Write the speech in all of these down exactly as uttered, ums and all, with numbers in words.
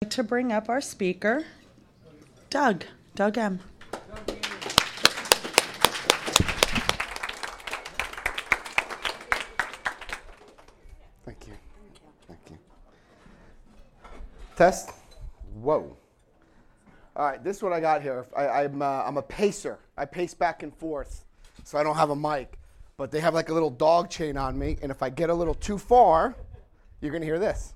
like to bring up our speaker, Doug, Doug M. Thank you. Thank you. Test. Whoa. All right, this is what I got here. I, I'm, uh, I'm a pacer. I pace back and forth, so I don't have a mic. But they have like a little dog chain on me, and if I get a little too far, you're going to hear this.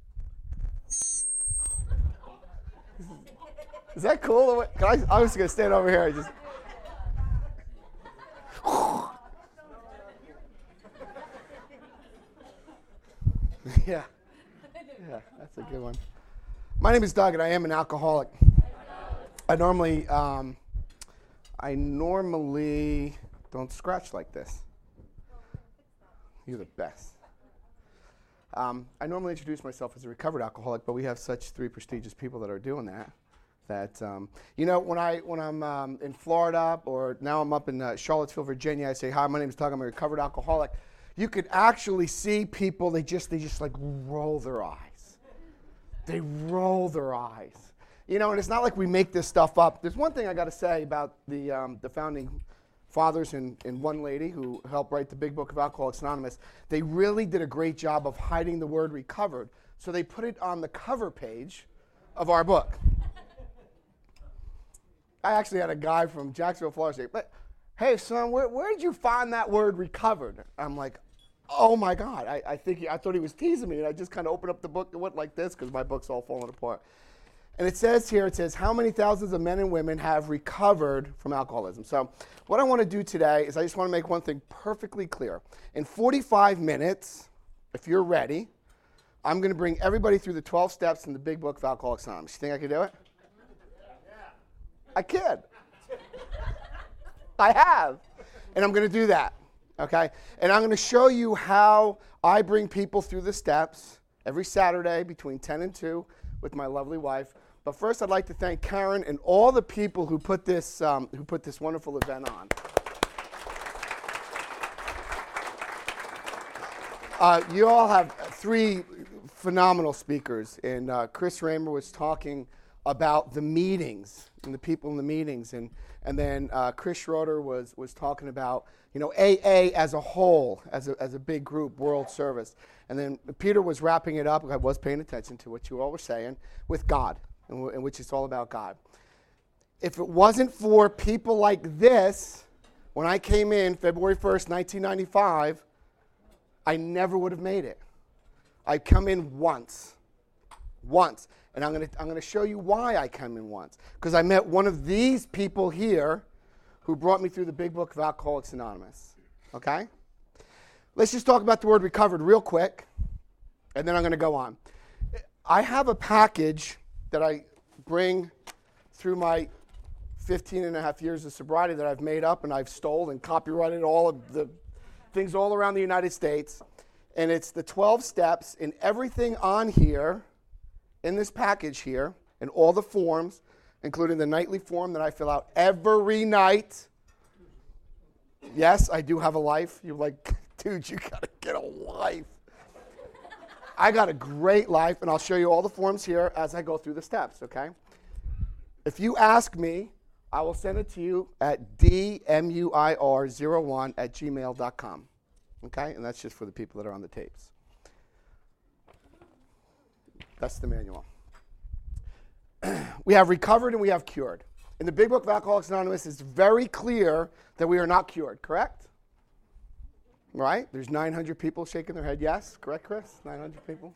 Is that cool? Can I, I'm just going to stand over here. I just. Yeah. Yeah, that's a good one. My name is Doug, and I am an alcoholic. I normally, um, I normally don't scratch like this. You're the best. Um, I normally introduce myself as a recovered alcoholic, but we have such three prestigious people that are doing that. That um, you know, when I when I'm um, in Florida, or now I'm up in uh, Charlottesville, Virginia, I say, "Hi, my name is Doug. I'm a recovered alcoholic." You could actually see people. They just they just like roll their eyes. They roll their eyes. You know, and it's not like we make this stuff up. There's one thing I got to say about the um, the founding fathers and, and one lady who helped write the big book of Alcoholics Anonymous. They really did a great job of hiding the word recovered. So they put it on the cover page of our book. I actually had a guy from Jacksonville, Florida say, "But hey, son, where, where did you find that word recovered?" I'm like, oh my God, I, I think he, I thought he was teasing me, and I just kind of opened up the book and went like this because my book's all falling apart. And it says here, it says, how many thousands of men and women have recovered from alcoholism? So what I want to do today is I just want to make one thing perfectly clear. In forty-five minutes, if you're ready, I'm going to bring everybody through the twelve steps in the big book of Alcoholics Anonymous. You think I can do it? I can. I have. And I'm going to do that. Okay? And I'm going to show you how I bring people through the steps every Saturday between ten and two with my lovely wife. But first, I'd like to thank Karen and all the people who put this um, who put this wonderful event on. Uh, you all have three phenomenal speakers, and uh, Chris Raymer was talking about the meetings and the people in the meetings, and and then uh, Chris Schroeder was was talking about, you know, A A as a whole, as a as a big group, world service, and then Peter was wrapping it up. I was paying attention to what you all were saying with God, in, w- in which it's all about God. If it wasn't for people like this, when I came in February first, nineteen ninety-five, I never would have made it. I come in once, once. And I'm going to I'm going to show you why I come in once. Because I met one of these people here who brought me through the big book of Alcoholics Anonymous. Okay? Let's just talk about the word recovered real quick, and then I'm going to go on. I have a package that I bring through my fifteen and a half years of sobriety that I've made up, and I've stole and copyrighted all of the things all around the United States. And it's the twelve steps, and everything on here in this package here, and all the forms, including the nightly form that I fill out every night. Yes, I do have a life. You're like, dude, you got to get a life. I got a great life, and I'll show you all the forms here as I go through the steps, okay? If you ask me, I will send it to you at d m u i r zero one at gmail dot com, okay? And that's just for the people that are on the tapes. That's the manual. We have recovered and we have cured. In the big book of Alcoholics Anonymous, it's very clear that we are not cured, correct? Right? There's nine hundred people shaking their head yes. Correct, Chris? nine hundred people?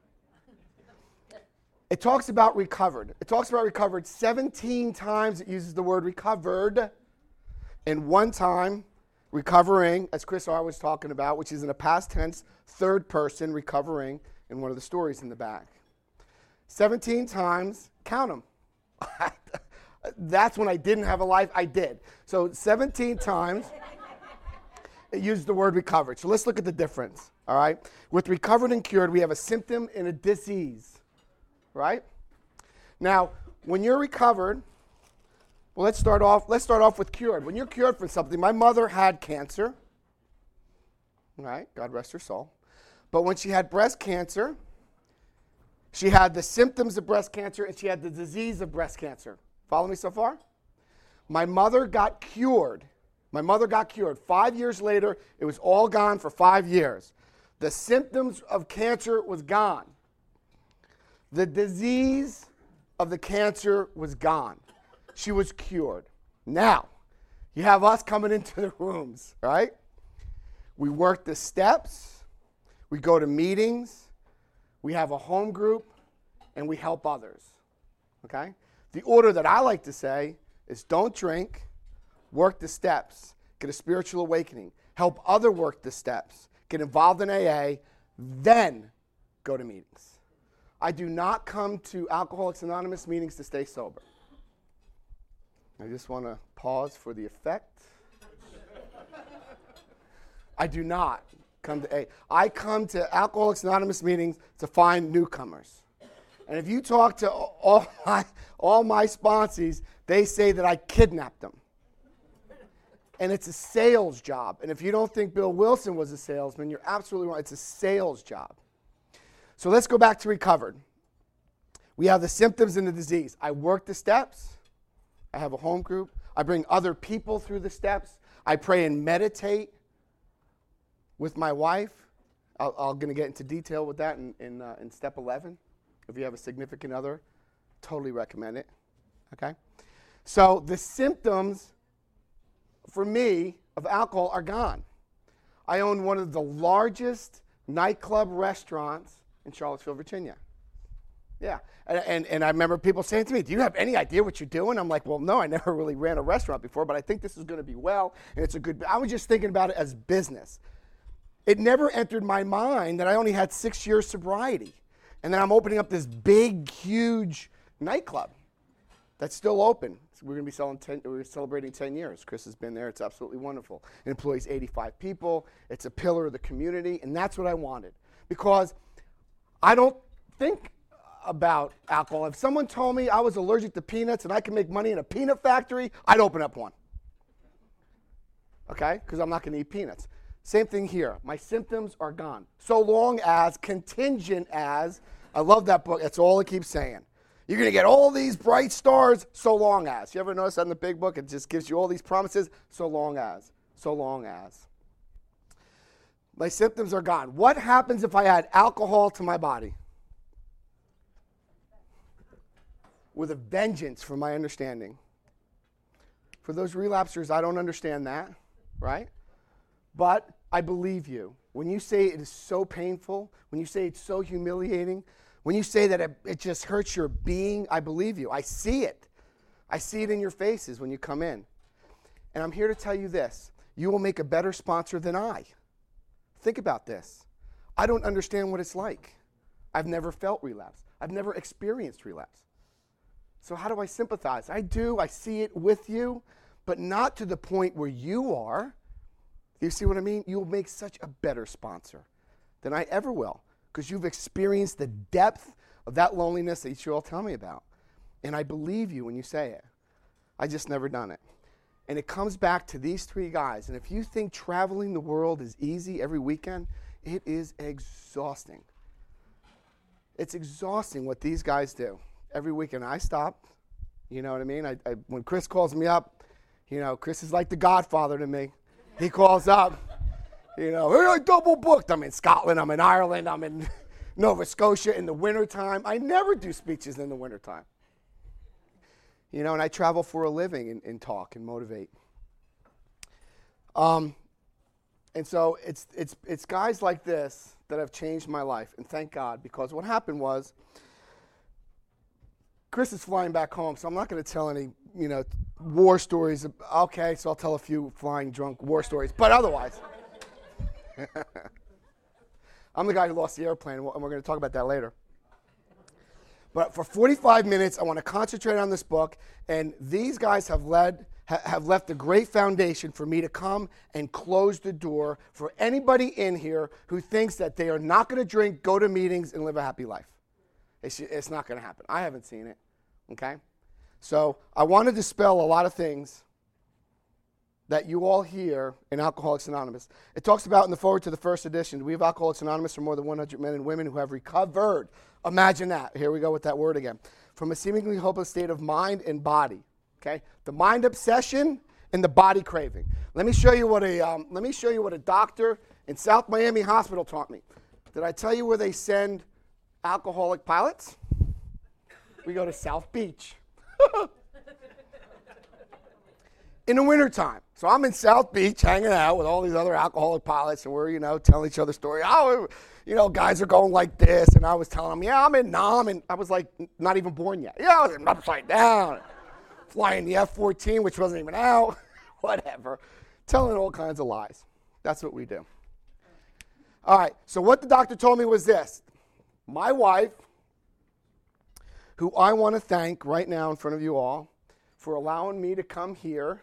It talks about recovered. It talks about recovered seventeen times. It uses the word recovered. And one time, recovering, as Chris R. was talking about, which is in a past tense, third person, recovering, in one of the stories in the back. seventeen times, count them. That's when I didn't have a life, I did. So seventeen times, it used the word recovered. So let's look at the difference, all right? With recovered and cured, we have a symptom and a disease, right? Now, when you're recovered, well, let's start off, let's start off with cured. When you're cured from something, my mother had cancer, all right? God rest her soul. But when she had breast cancer, She had the symptoms of breast cancer, and she had the disease of breast cancer. Follow me so far? My mother got cured. My mother got cured. Five years later, it was all gone for five years. The symptoms of cancer was gone. The disease of the cancer was gone. She was cured. Now, you have us coming into the rooms, right? We work the steps. We go to meetings. We have a home group, and we help others, okay? The order that I like to say is don't drink, work the steps, get a spiritual awakening, help other work the steps, get involved in A A, then go to meetings. I do not come to Alcoholics Anonymous meetings to stay sober. I just want to pause for the effect. I do not come to A A. I come to Alcoholics Anonymous meetings to find newcomers. And if you talk to all my, all my sponsees, they say that I kidnapped them. And it's a sales job. And if you don't think Bill Wilson was a salesman, you're absolutely wrong. It's a sales job. So let's go back to recovered. We have the symptoms and the disease. I work the steps. I have a home group. I bring other people through the steps. I pray and meditate with my wife. I'll, I'm going to get into detail with that in, in, uh, in step eleven. If you have a significant other, totally recommend it. Okay? So the symptoms, for me, of alcohol are gone. I own one of the largest nightclub restaurants in Charlottesville, Virginia. Yeah. And, and, and I remember people saying to me, do you have any idea what you're doing? I'm like, well, no, I never really ran a restaurant before, but I think this is going to be well, and it's a good, I was just thinking about it as business. It never entered my mind that I only had six years sobriety. And then I'm opening up this big, huge nightclub that's still open. So we're going to be selling ten, we're celebrating ten years. Chris has been there. It's absolutely wonderful. It employs eighty-five people. It's a pillar of the community, and that's what I wanted. Because I don't think about alcohol. If someone told me I was allergic to peanuts and I can make money in a peanut factory, I'd open up one. Okay? Because I'm not going to eat peanuts. Same thing here. My symptoms are gone. So long as, contingent as, I love that book. That's all it keeps saying. You're going to get all these bright stars, so long as. You ever notice that in the big book? It just gives you all these promises, so long as, so long as. My symptoms are gone. What happens if I add alcohol to my body? With a vengeance, from my understanding. For those relapsers, I don't understand that, right? But I believe you. When you say it is so painful, when you say it's so humiliating, when you say that it, it just hurts your being, I believe you. I see it. I see it in your faces when you come in. And I'm here to tell you this. You will make a better sponsor than I. Think about this. I don't understand what it's like. I've never felt relapse. I've never experienced relapse. So how do I sympathize? I do. I see it with you, but not to the point where you are. You see what I mean? You'll make such a better sponsor than I ever will, because you've experienced the depth of that loneliness that you all tell me about. And I believe you when you say it. I just never done it. And it comes back to these three guys. And if you think traveling the world is easy every weekend, it is exhausting. It's exhausting what these guys do. Every weekend I stop. You know what I mean? I, I, when Chris calls me up, you know, Chris is like the godfather to me. He calls up, you know, hey, I double booked. I'm in Scotland, I'm in Ireland, I'm in Nova Scotia in the wintertime. I never do speeches in the wintertime. You know, and I travel for a living and, and talk and motivate. Um, and so it's, it's, it's guys like this that have changed my life, and thank God, because what happened was, Chris is flying back home, so I'm not going to tell any, you know, war stories. Okay, so I'll tell a few flying drunk war stories, but otherwise. I'm the guy who lost the airplane, and we're going to talk about that later. But for forty-five minutes, I want to concentrate on this book, and these guys have led, ha- have left a great foundation for me to come and close the door for anybody in here who thinks that they are not going to drink, go to meetings, and live a happy life. It's, it's not going to happen. I haven't seen it, okay? So I want to dispel a lot of things that you all hear in Alcoholics Anonymous. It talks about in the forward to the first edition, we have Alcoholics Anonymous for more than one hundred men and women who have recovered. Imagine that. Here we go with that word again. From a seemingly hopeless state of mind and body. Okay? The mind obsession and the body craving. Let me show you what a um, let me show you what a doctor in South Miami Hospital taught me. Did I tell you where they send alcoholic pilots? We go to South Beach. In the wintertime. So I'm in South Beach hanging out with all these other alcoholic pilots, and we're, you know, telling each other stories. Oh, you know, guys are going like this, and I was telling them, yeah, I'm in Nam, and I was like not even born yet. Yeah, I was upside down, flying the F fourteen, which wasn't even out, whatever, telling all kinds of lies. That's what we do. All right, so what the doctor told me was this. My wife, who I want to thank right now in front of you all for allowing me to come here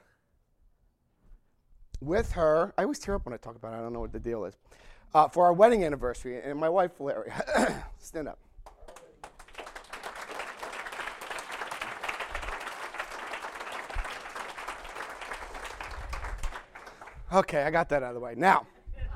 with her. I always tear up when I talk about it. I don't know what the deal is. Uh, for our wedding anniversary, and my wife, Valeria. Stand up. Okay, I got that out of the way. Now,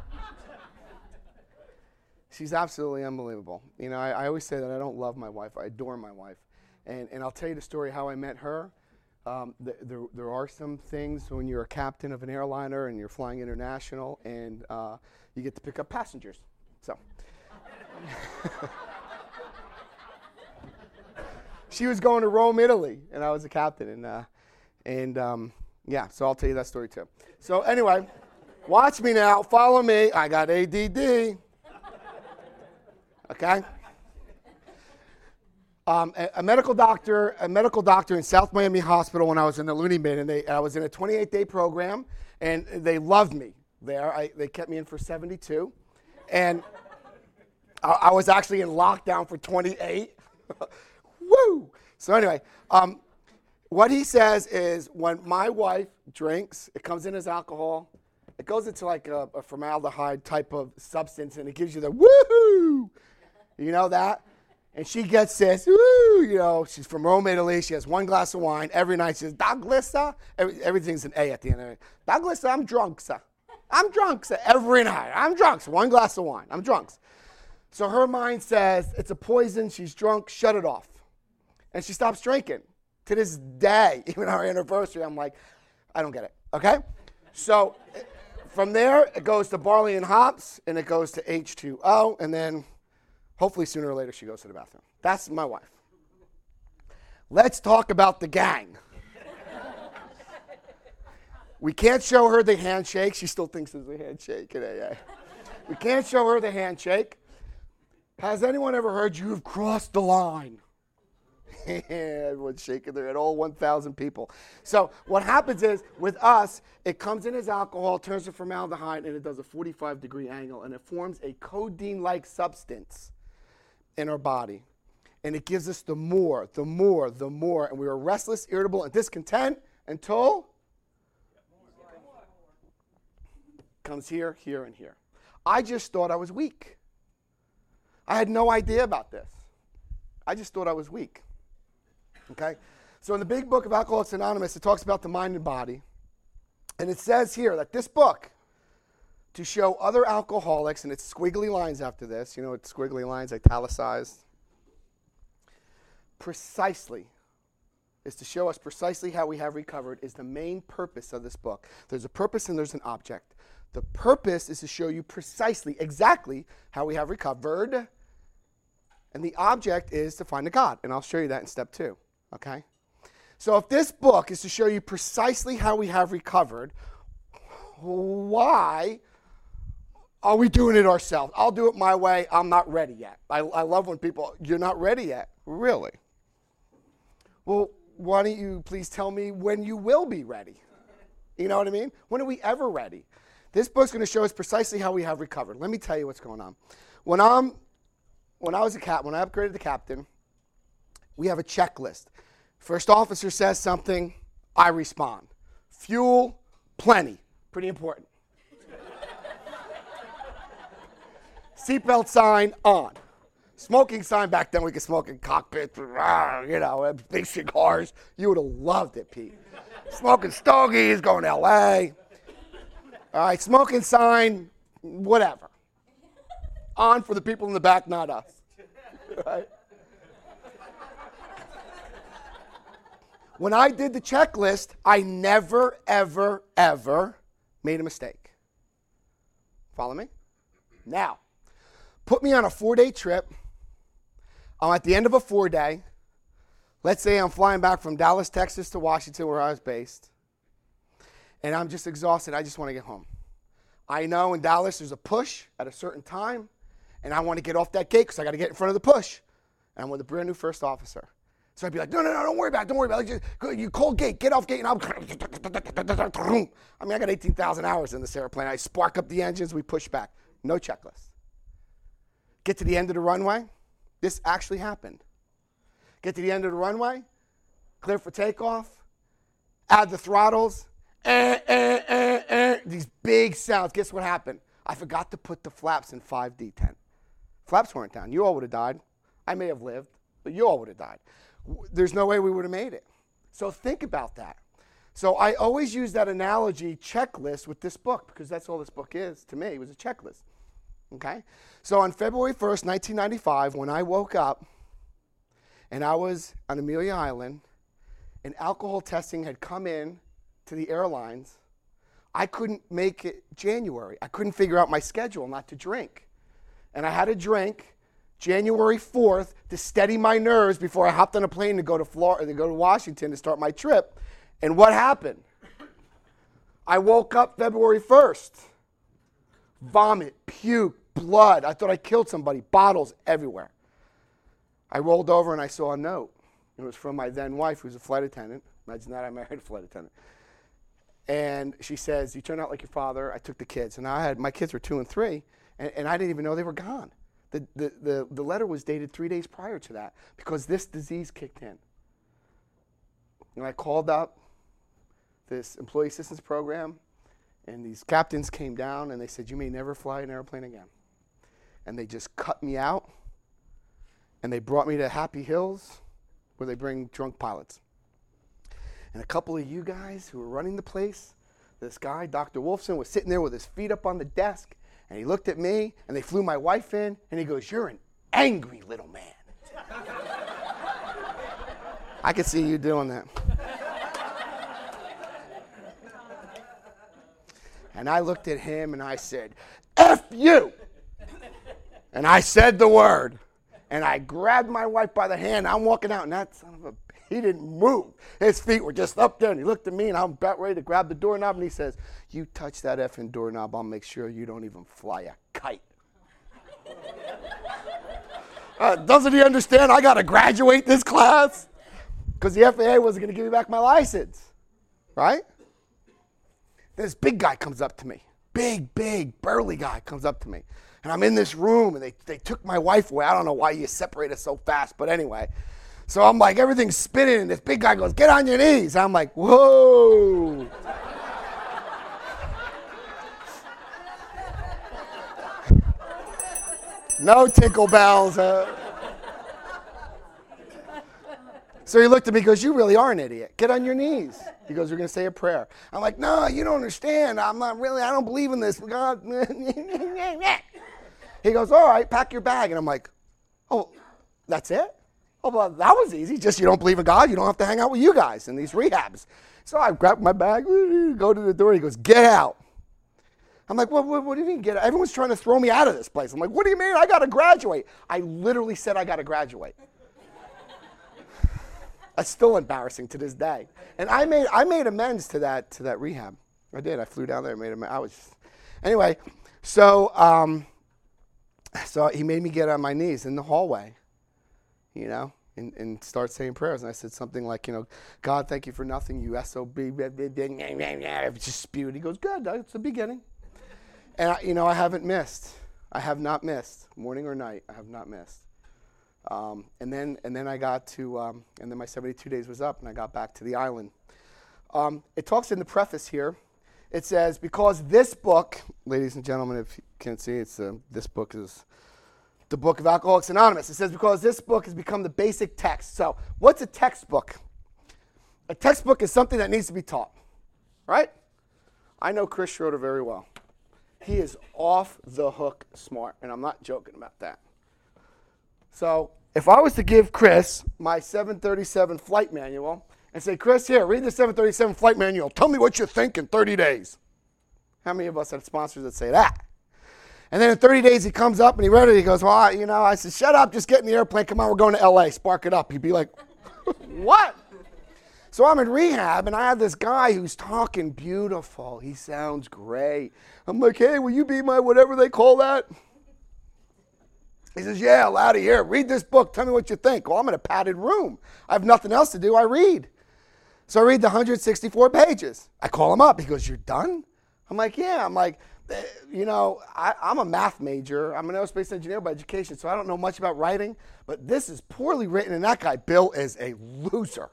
she's absolutely unbelievable. You know, I, I always say that I don't love my wife. I adore my wife. And, and I'll tell you the story how I met her. Um, th- there, there are some things when you're a captain of an airliner and you're flying international and uh, you get to pick up passengers. So, she was going to Rome, Italy, and I was a captain. And, uh, and um, yeah, so I'll tell you that story too. So anyway, watch me now. Follow me. I got A D D. Okay? Um, a, a medical doctor, a medical doctor in South Miami Hospital when I was in the loony bin, and they, I was in a twenty-eight day program, and they loved me there. I, they kept me in for seventy-two, and I, I was actually in lockdown for twenty-eight. Woo! So anyway, um, what he says is when my wife drinks, it comes in as alcohol. It goes into like a, a formaldehyde type of substance, and it gives you the woohoo. You know that? And she gets this, woo, you know, she's from Rome, Italy. She has one glass of wine. Every night she says, Douglas, Every, everything's an A at the end of it. Douglas, I'm drunk, sir. I'm drunk, sir. Every night. I'm drunk, sir. One glass of wine. I'm drunk. So her mind says, it's a poison. She's drunk. Shut it off. And she stops drinking. To this day, even our anniversary, I'm like, I don't get it. Okay? So from there, it goes to barley and hops, and it goes to H two O, and then hopefully sooner or later she goes to the bathroom. That's my wife. Let's talk about the gang. We can't show her the handshake. She still thinks there's a handshake in A A. We can't show her the handshake. Has anyone ever heard you've crossed the line? Everyone's shaking their head, all one thousand people. So what happens is, with us, it comes in as alcohol, turns to formaldehyde, and it does a forty-five degree angle, and it forms a codeine-like substance in our body. And it gives us the more, the more, the more. And we are restless, irritable, and discontent until comes here, here, and here. I just thought I was weak. I had no idea about this. I just thought I was weak. Okay? So in the big book of Alcoholics Anonymous, it talks about the mind and body. And it says here that this book, to show other alcoholics, and it's squiggly lines after this, you know, it's squiggly lines, italicized, precisely, is to show us precisely how we have recovered, is the main purpose of this book. There's a purpose and there's an object. The purpose is to show you precisely, exactly how we have recovered, and the object is to find a God, and I'll show you that in step two, okay? So if this book is to show you precisely how we have recovered, why are we doing it ourselves? I'll do it my way. I'm not ready yet. I, I love when people, you're not ready yet. Really? Well, why don't you please tell me when you will be ready? You know what I mean? When are we ever ready? This book's going to show us precisely how we have recovered. Let me tell you what's going on. When I'm, when I was a cap, when I upgraded to captain, we have a checklist. First officer says something, I respond. Fuel, plenty. Pretty important. Seatbelt sign on. Smoking sign, back then we could smoke in cockpits, you know, big cigars. You would have loved it, Pete. Smoking stogies, going to L A. All right, smoking sign, whatever. On for the people in the back, not us. Right? When I did the checklist, I never, ever, ever made a mistake. Follow me? Now, put me on a four-day trip. I'm at the end of a four-day. Let's say I'm flying back from Dallas, Texas to Washington, where I was based. And I'm just exhausted. I just want to get home. I know in Dallas there's a push at a certain time, and I want to get off that gate because I got to get in front of the push. And I'm with a brand new first officer. So I'd be like, no, no, no, don't worry about it. Don't worry about it. Just, go, you cold gate, get off gate, and I'll. I mean, I got eighteen thousand hours in this airplane. I spark up the engines, we push back. No checklist. Get to the end of the runway. This actually happened. Get to the end of the runway, clear for takeoff, add the throttles, eh, eh, eh, eh, these big sounds. Guess what happened? I forgot to put the flaps in five D ten. Flaps weren't down. You all would have died. I may have lived, but you all would have died. There's no way we would have made it. So think about that. So I always use that analogy checklist with this book because that's all this book is to me. It was a checklist. Okay? So on February first, nineteen ninety-five, when I woke up and I was on Amelia Island and alcohol testing had come in to the airlines, I couldn't make it January. I couldn't figure out my schedule not to drink. And I had a drink January fourth to steady my nerves before I hopped on a plane to go to Florida, to go to Washington to start my trip. And what happened? I woke up February first. Vomit, puke, blood. I thought I killed somebody. Bottles everywhere. I rolled over and I saw a note. It was from my then wife, who was a flight attendant. Imagine that, I married a flight attendant. And she says, you turned out like your father. I took the kids. And I had, my kids were two and three, and, and I didn't even know they were gone. The, the, the, the letter was dated three days prior to that because this disease kicked in. And I called up this employee assistance program, and these captains came down, and they said, you may never fly an airplane again. And they just cut me out, and they brought me to Happy Hills, where they bring drunk pilots. And a couple of you guys who were running the place, this guy, Doctor Wolfson, was sitting there with his feet up on the desk, and he looked at me, and they flew my wife in, and he goes, you're an angry little man. I could see you doing that. And I looked at him, and I said, F you! And I said the word. And I grabbed my wife by the hand. I'm walking out, and that son of a, he didn't move. His feet were just up there, and he looked at me, and I'm about ready to grab the doorknob, and he says, you touch that effing doorknob, I'll make sure you don't even fly a kite. uh, doesn't he understand I got to graduate this class? Because the F A A wasn't going to give me back my license, right? This big guy comes up to me. Big, big, burly guy comes up to me. And I'm in this room, and they, they took my wife away. I don't know why you separate us so fast, but anyway. So I'm like, everything's spinning, and this big guy goes, get on your knees. I'm like, whoa. No tinkle bells. Uh. So he looked at me and goes, you really are an idiot. Get on your knees. He goes, we're going to say a prayer. I'm like, no, you don't understand. I'm not really, I don't believe in this. God. He goes, all right, pack your bag. And I'm like, oh, that's it? Oh, well, that was easy. Just you don't believe in God, you don't have to hang out with you guys in these rehabs. So I grab my bag, go to the door. He goes, get out. I'm like, what, what, what do you mean get out? Everyone's trying to throw me out of this place. I'm like, what do you mean? I got to graduate. I literally said I got to graduate. It's still embarrassing to this day. And I made I made amends to that to that rehab. I did. I flew down there and made amends. I was, anyway. So um, so he made me get on my knees in the hallway, you know, and, and start saying prayers. And I said something like, you know, God, thank you for nothing. You S O B. Just spewed. He goes, good. It's the beginning. And I, you know, I haven't missed. I have not missed morning or night. I have not missed. Um, and then and then I got to, um, and then my seventy-two days was up, and I got back to the island. Um, it talks in the preface here. It says, because this book, ladies and gentlemen, if you can't see, it's uh, this book is the book of Alcoholics Anonymous. It says, because this book has become the basic text. So what's a textbook? A textbook is something that needs to be taught, right? I know Chris Schroeder very well. He is off the hook smart, and I'm not joking about that. So if I was to give Chris my seven thirty-seven flight manual and say, Chris, here, read the seven thirty-seven flight manual. Tell me what you think in thirty days. How many of us have sponsors that say that? And then in thirty days, he comes up and he read it. He goes, well, I, you know, I said, shut up. Just get in the airplane. Come on, we're going to L A. Spark it up. He'd be like, what? So I'm in rehab, and I have this guy who's talking beautiful. He sounds great. I'm like, hey, will you be my whatever they call that? He says, yeah, out of here. Read this book. Tell me what you think. Well, I'm in a padded room. I have nothing else to do. I read. So I read the one hundred sixty-four pages. I call him up. He goes, you're done? I'm like, yeah. I'm like, you know, I, I'm a math major. I'm an aerospace engineer by education, so I don't know much about writing. But this is poorly written, and that guy, Bill, is a loser.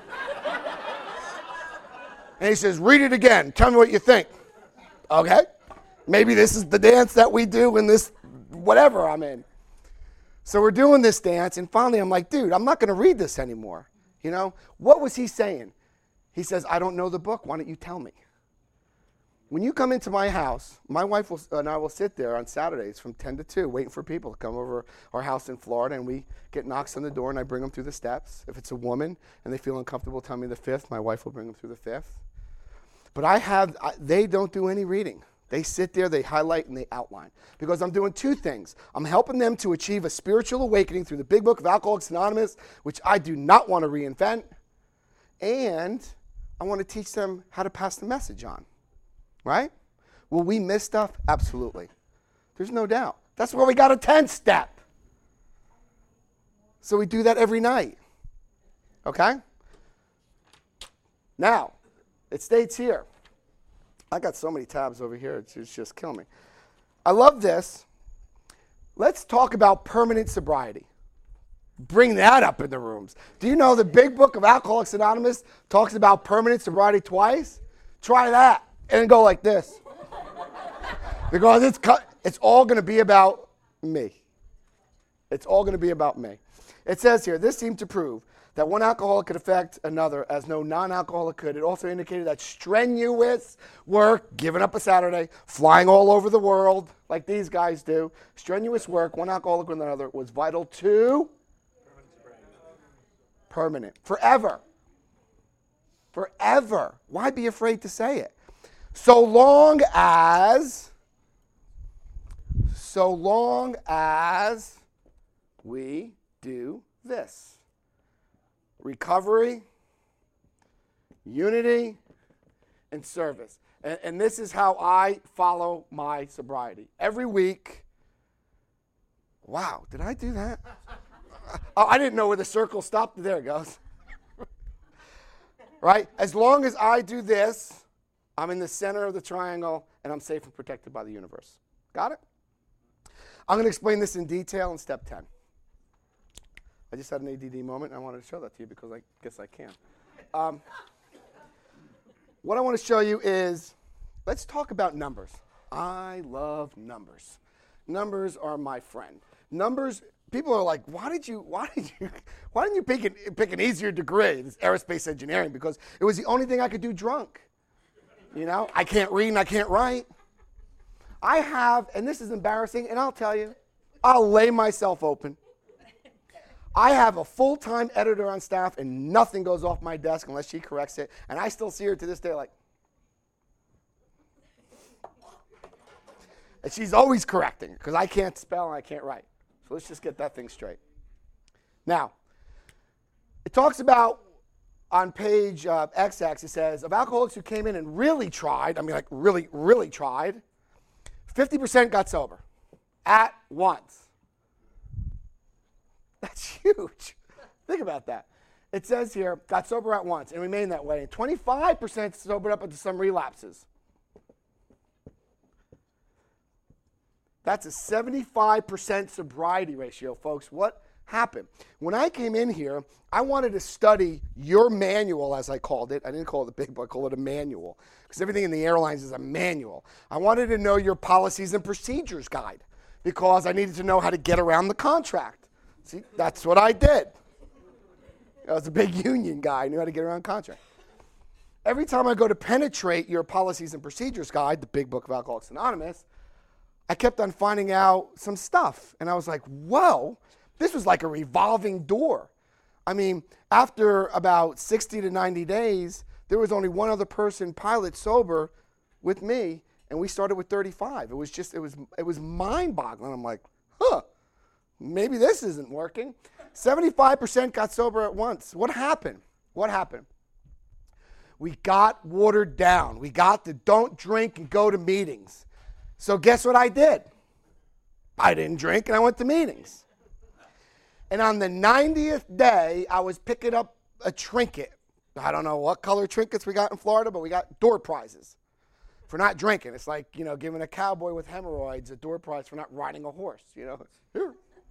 And he says, read it again. Tell me what you think. Okay. Maybe this is the dance that we do in this whatever I'm in. So we're doing this dance, and finally I'm like, dude, I'm not going to read this anymore. You know, what was he saying? He says, I don't know the book. Why don't you tell me? When you come into my house, my wife will, and I will sit there on Saturdays from ten to two waiting for people to come over our house in Florida, and we get knocks on the door, and I bring them through the steps. If it's a woman and they feel uncomfortable, tell me the fifth. My wife will bring them through the fifth. But I have, I, they don't do any reading. They sit there, they highlight, and they outline. Because I'm doing two things. I'm helping them to achieve a spiritual awakening through the big book of Alcoholics Anonymous, which I do not want to reinvent. And I want to teach them how to pass the message on. Right? Will we miss stuff? Absolutely. There's no doubt. That's why we got a tenth step. So we do that every night. Okay? Now, it states here. I got so many tabs over here, it's, it's just killing me. I love this. Let's talk about permanent sobriety. Bring that up in the rooms. Do you know the big book of Alcoholics Anonymous talks about permanent sobriety twice? Try that. And go like this. Because it's cut, it's all going to be about me. It's all going to be about me. It says here, this seemed to prove that one alcoholic could affect another as no non-alcoholic could. It also indicated that strenuous work, giving up a Saturday, flying all over the world like these guys do, strenuous work, one alcoholic with another, was vital to permanent, forever. Forever. Why be afraid to say it? So long as, so long as we do this. Recovery, unity, and service. And, and this is how I follow my sobriety. Every week, wow, did I do that? Oh, I didn't know where the circle stopped. There it goes. Right? As long as I do this, I'm in the center of the triangle, and I'm safe and protected by the universe. Got it? I'm going to explain this in detail in step ten. I just had an A D D moment, and I wanted to show that to you because I guess I can. Um, what I want to show you is, let's talk about numbers. I love numbers. Numbers are my friend. Numbers, people are like, why did you, why did you, why didn't you pick an, pick an easier degree, this aerospace engineering? Because it was the only thing I could do drunk. You know, I can't read and I can't write. I have, and this is embarrassing, and I'll tell you, I'll lay myself open. I have a full-time editor on staff, and nothing goes off my desk unless she corrects it, and I still see her to this day like, and she's always correcting because I can't spell and I can't write. So let's just get that thing straight. Now, it talks about, on page uh, X X, it says, of alcoholics who came in and really tried, I mean like really, really tried, fifty percent got sober at once. That's huge. Think about that. It says here, got sober at once and remained that way. And twenty-five percent sobered up into some relapses. That's a seventy-five percent sobriety ratio, folks. What happened? When I came in here, I wanted to study your manual, as I called it. I didn't call it a big book, I called it a manual, because everything in the airlines is a manual. I wanted to know your policies and procedures guide, because I needed to know how to get around the contract. See, that's what I did. I was a big union guy. I knew how to get around contract. every time I go to penetrate your policies and procedures guide, the big book of Alcoholics Anonymous, I kept on finding out some stuff. And I was like, whoa, this was like a revolving door. I mean, after about sixty to ninety days, there was only one other person, pilot, sober with me, and we started with thirty-five. It was just, it was, it was mind-boggling. I'm like, huh, maybe this isn't working. seventy-five percent got sober at once. What happened? What happened? We got watered down. We got the don't drink and go to meetings. So guess what I did? I didn't drink and I went to meetings. And on the ninetieth day, I was picking up a trinket. I don't know what color trinkets we got in Florida, but we got door prizes for not drinking. It's like, you know, giving a cowboy with hemorrhoids a door prize for not riding a horse, you know. Here.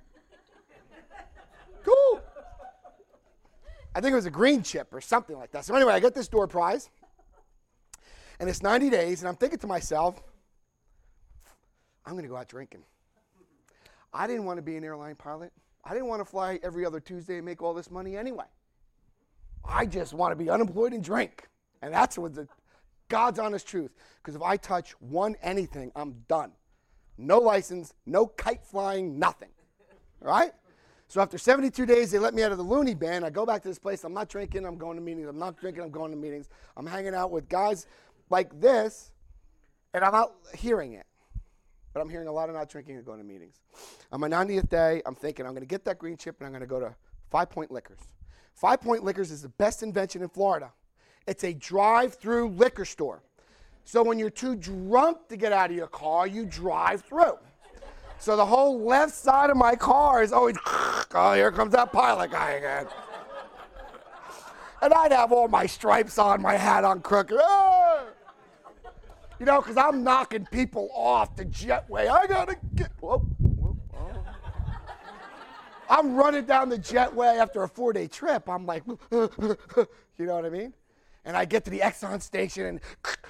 Cool. I think it was a green chip or something like that. So anyway, I get this door prize, and it's ninety days, and I'm thinking to myself, I'm going to go out drinking. I didn't want to be an airline pilot. I didn't want to fly every other Tuesday and make all this money anyway. I just want to be unemployed and drink. And that's what the God's honest truth. Because if I touch one anything, I'm done. No license, no kite flying, nothing. All right? So after seventy-two days, they let me out of the loony bin. I go back to this place. I'm not drinking. I'm going to meetings. I'm not drinking. I'm going to meetings. I'm hanging out with guys like this, and I'm not hearing it. But I'm hearing a lot of not drinking and going to meetings. On my ninetieth day, I'm thinking I'm going to get that green chip and I'm going to go to Five Point Liquors. Five Point Liquors is the best invention in Florida. It's a drive-through liquor store. So when you're too drunk to get out of your car, you drive through. So the whole left side of my car is always, oh, here comes that pilot guy again. And I'd have all my stripes on, my hat on crooked. Ah! You know, because I'm knocking people off the jetway. I got to get, whoa, whoa, oh. I'm running down the jetway after a four-day trip. I'm like, you know what I mean? And I get to the Exxon station and,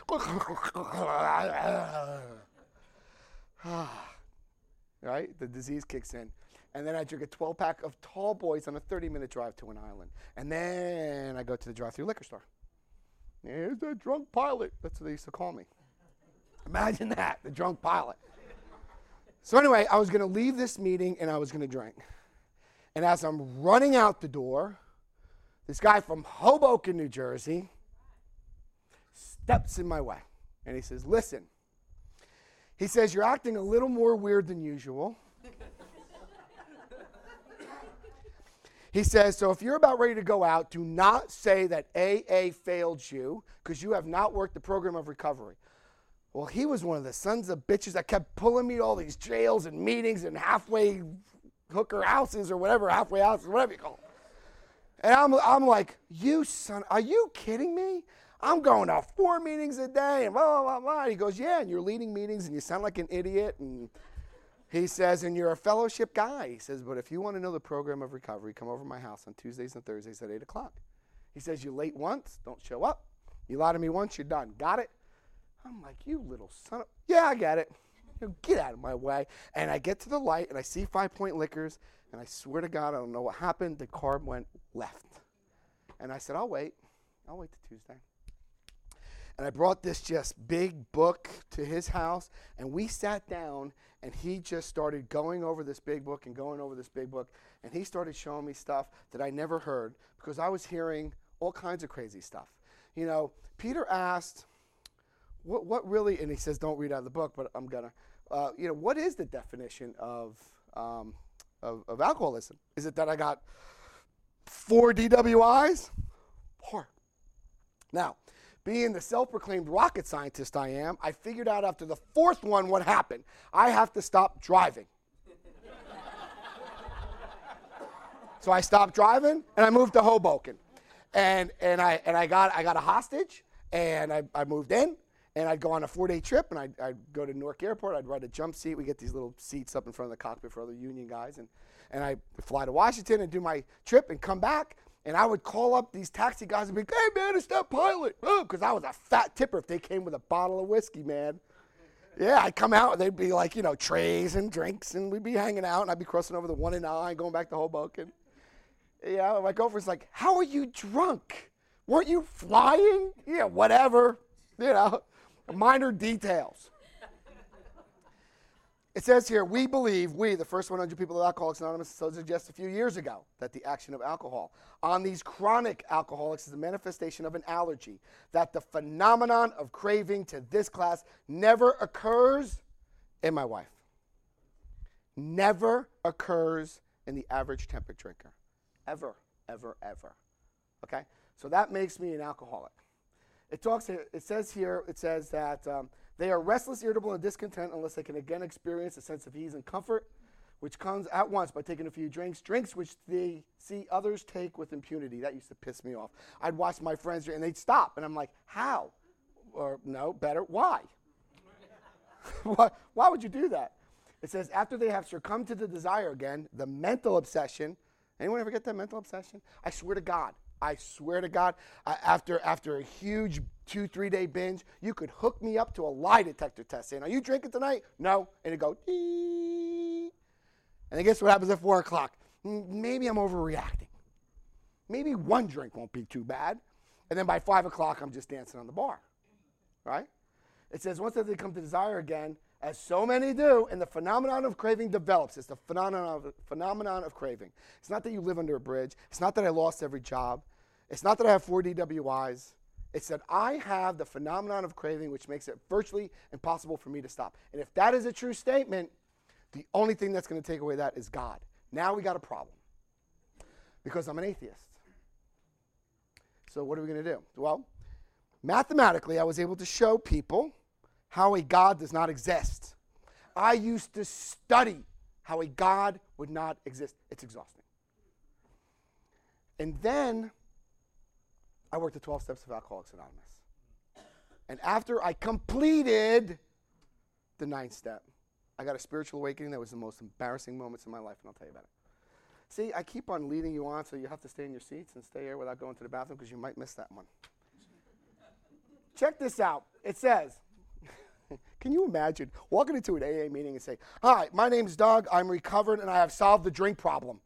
right? The disease kicks in. And then I drink a twelve-pack of Tall Boys on a thirty-minute drive to an island. And then I go to the drive-through liquor store. Here's the drunk pilot. That's what they used to call me. Imagine that, the drunk pilot. So anyway, I was going to leave this meeting and I was going to drink. And as I'm running out the door, this guy from Hoboken, New Jersey, steps in my way. And he says, listen. He says, you're acting a little more weird than usual. He says, so if you're about ready to go out, do not say that A A failed you because you have not worked the program of recovery. Well, he was one of the sons of bitches that kept pulling me to all these jails and meetings and halfway hooker houses or whatever, halfway houses, whatever you call it. And I'm, I'm like, you son, are you kidding me? I'm going to four meetings a day and blah, blah, blah, blah. He goes, yeah, and you're leading meetings and you sound like an idiot. And he says, and you're a fellowship guy. He says, but if you want to know the program of recovery, come over to my house on Tuesdays and Thursdays at eight o'clock. He says, you late once, don't show up. You lie to me once, you're done. Got it? I'm like, you little son of, yeah, I got it. You know, get out of my way. And I get to the light and I see Five Point Liquors and I swear to God, I don't know what happened. The car went left. And I said, I'll wait. I'll wait till Tuesday. And I brought this just big book to his house and we sat down and he just started going over this big book and going over this big book. And he started showing me stuff that I never heard because I was hearing all kinds of crazy stuff. You know, Peter asked, What, what really, and he says, don't read out of the book, but I'm going to, uh, you know, what is the definition of, um, of, of alcoholism? Is it that I got four D W Is? Four. Now, being the self-proclaimed rocket scientist I am, I figured out after the fourth one what happened. I have to stop driving. So I stopped driving, and I moved to Hoboken. And, and, I, and I, got, I got a hostage, and I, I moved in. And I'd go on a four-day trip, and I'd, I'd go to Newark Airport. I'd ride a jump seat. We get these little seats up in front of the cockpit for other union guys. And, and I'd fly to Washington and do my trip and come back. And I would call up these taxi guys and be like, hey, man, it's that pilot. Because I was a fat tipper if they came with a bottle of whiskey, man. Yeah, I'd come out, and they'd be like, you know, trays and drinks, and we'd be hanging out, and I'd be crossing over the one and nine, going back to Hoboken. Yeah, my girlfriend's like, how are you drunk? Weren't you flying? Yeah, whatever. You know, minor details. It says here, we believe, we, the first one hundred people of Alcoholics Anonymous, suggested a few years ago that the action of alcohol on these chronic alcoholics is a manifestation of an allergy, that the phenomenon of craving to this class never occurs in my wife. Never occurs in the average temper drinker. Ever, ever, ever. Okay? So that makes me an alcoholic. It talks. It says here, it says that um, they are restless, irritable, and discontent unless they can again experience a sense of ease and comfort, which comes at once by taking a few drinks, drinks which they see others take with impunity. That used to piss me off. I'd watch my friends drink, and they'd stop, and I'm like, how? Or no, better, why? why? Why would you do that? It says, after they have succumbed to the desire again, the mental obsession. Anyone ever get that mental obsession? I swear to God. I swear to God, uh, after after a huge two, three-day binge, you could hook me up to a lie detector test saying, are you drinking tonight? No. And it'd go, dee. And then guess what happens at four o'clock? Maybe I'm overreacting. Maybe one drink won't be too bad. And then by five o'clock, I'm just dancing on the bar. Right? It says, once they come to desire again, as so many do, and the phenomenon of craving develops. It's the phenomenon of, phenomenon of craving. It's not that you live under a bridge. It's not that I lost every job. It's not that I have four D W Is. It's that I have the phenomenon of craving, which makes it virtually impossible for me to stop. And if that is a true statement, the only thing that's going to take away that is God. Now we got a problem because I'm an atheist. So what are we going to do? Well, mathematically, I was able to show people how a God does not exist. I used to study how a God would not exist. It's exhausting. And then I worked the twelve Steps of Alcoholics Anonymous. And after I completed the ninth step, I got a spiritual awakening that was the most embarrassing moments in my life, and I'll tell you about it. See, I keep on leading you on, so you have to stay in your seats and stay here without going to the bathroom because you might miss that one. Check this out. It says, can you imagine walking into an A A meeting and saying, hi, my name's Doug, I'm recovered, and I have solved the drink problem.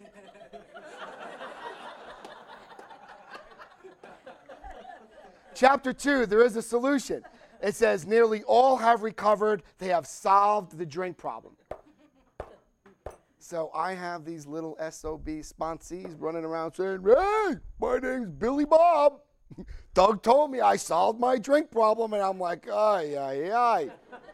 Chapter two, there is a solution. It says, nearly all have recovered, they have solved the drink problem. So I have these little S O B sponsees running around saying, hey, my name's Billy Bob. Doug told me I solved my drink problem, and I'm like, ay, ay, ay.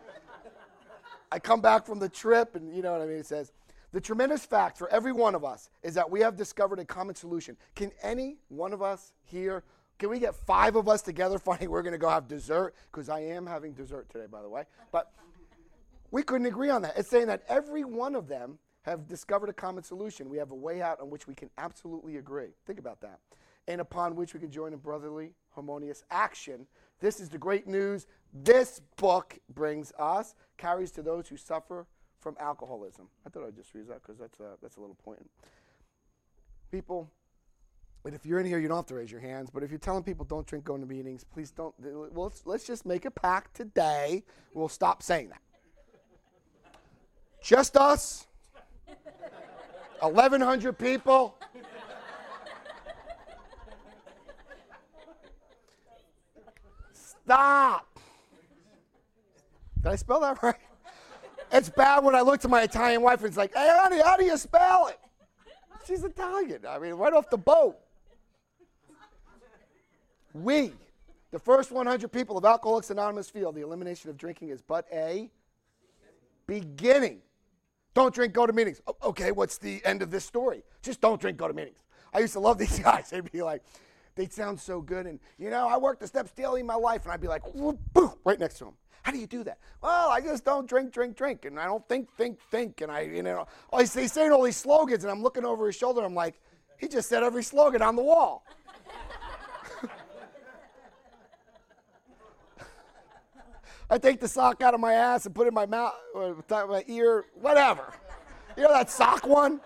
I come back from the trip, and you know what I mean? It says, the tremendous fact for every one of us is that we have discovered a common solution. Can any one of us here, can we get five of us together finding we're going to go have dessert? Because I am having dessert today, by the way. But we couldn't agree on that. It's saying that every one of them have discovered a common solution. We have a way out on which we can absolutely agree. Think about that. And upon which we can join in brotherly, harmonious action. This is the great news this book brings us, carries to those who suffer from alcoholism. I thought I'd just read that because that's a, that's a little point. People, and if you're in here, you don't have to raise your hands, but if you're telling people don't drink, go to meetings, please don't. Well, let's, let's just make a pact today. We'll stop saying that. Just us, eleven hundred people. Stop. Did I spell that right? It's bad when I look to my Italian wife and it's like, hey, honey, how do you spell it? She's Italian. I mean, right off the boat. We, the first one hundred people of Alcoholics Anonymous, feel the elimination of drinking is but a beginning. Don't drink, go to meetings. Okay, what's the end of this story? Just don't drink, go to meetings. I used to love these guys. They'd be like, they'd sound so good. And, you know, I worked the steps daily in my life. And I'd be like, boom, right next to them. How do you do that? Well, I just don't drink, drink, drink. And I don't think, think, think. And I, you know, he's saying all these slogans. And I'm looking over his shoulder. I'm like, he just said every slogan on the wall. I take the sock out of my ass and put it in my mouth, or my ear, whatever. You know that sock one?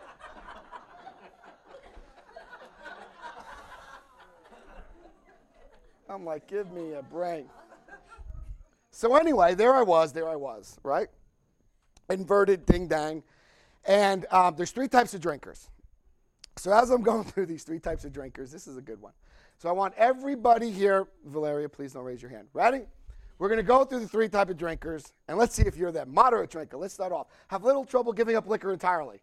I'm like, give me a break. So anyway, there I was, there I was, right? Inverted, ding dang. And um, there's three types of drinkers. So as I'm going through these three types of drinkers, this is a good one. So I want everybody here, Valeria, please don't raise your hand. Ready? We're going to go through the three type of drinkers, and let's see if you're that moderate drinker. Let's start off. Have little trouble giving up liquor entirely.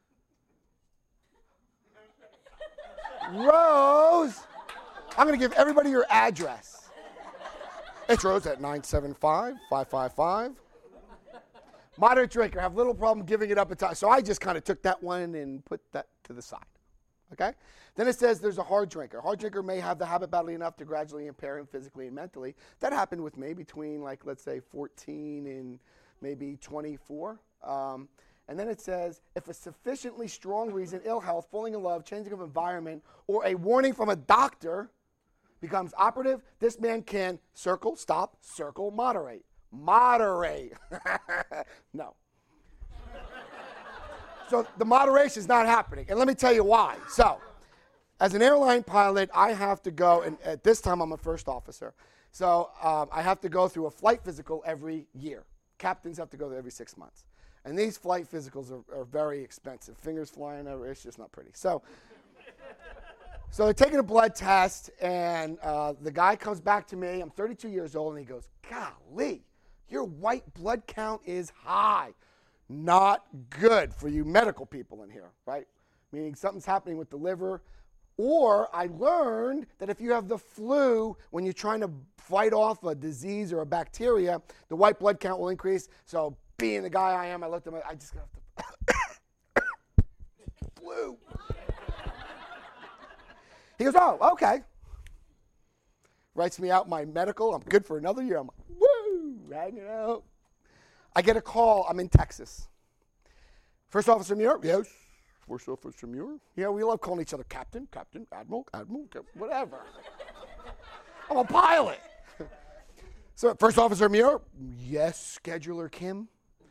Rose, I'm going to give everybody your address. It's Rose at nine seven five, five five five. Moderate drinker, have little problem giving it up entirely. So I just kind of took that one and put that to the side. Okay? Then it says there's a hard drinker. A hard drinker may have the habit badly enough to gradually impair him physically and mentally. That happened with me between, like, let's say fourteen and maybe twenty-four. Um, and then it says, if a sufficiently strong reason, ill health, falling in love, changing of environment, or a warning from a doctor becomes operative, this man can circle, stop, circle, moderate. Moderate. No. So the moderation is not happening. And let me tell you why. So, as an airline pilot, I have to go, and at this time I'm a first officer. So um, I have to go through a flight physical every year. Captains have to go there every six months. And these flight physicals are, are very expensive. Fingers flying over, it's just not pretty. So, so they're taking a blood test, and uh, the guy comes back to me. I'm thirty-two years old, and he goes, golly, your white blood count is high. Not good for you medical people in here, right? Meaning something's happening with the liver. Or I learned that if you have the flu, when you're trying to fight off a disease or a bacteria, the white blood count will increase. So being the guy I am, I looked at him, I just got the flu. He goes, oh, okay. Writes me out my medical. I'm good for another year. I'm like, woo, hanging out. I get a call. I'm in Texas. First Officer Muir? Yes. First Officer Muir? Yeah, we love calling each other Captain, Captain, Admiral, Admiral, whatever. I'm a pilot. So, First Officer Muir? Yes, Scheduler Kim.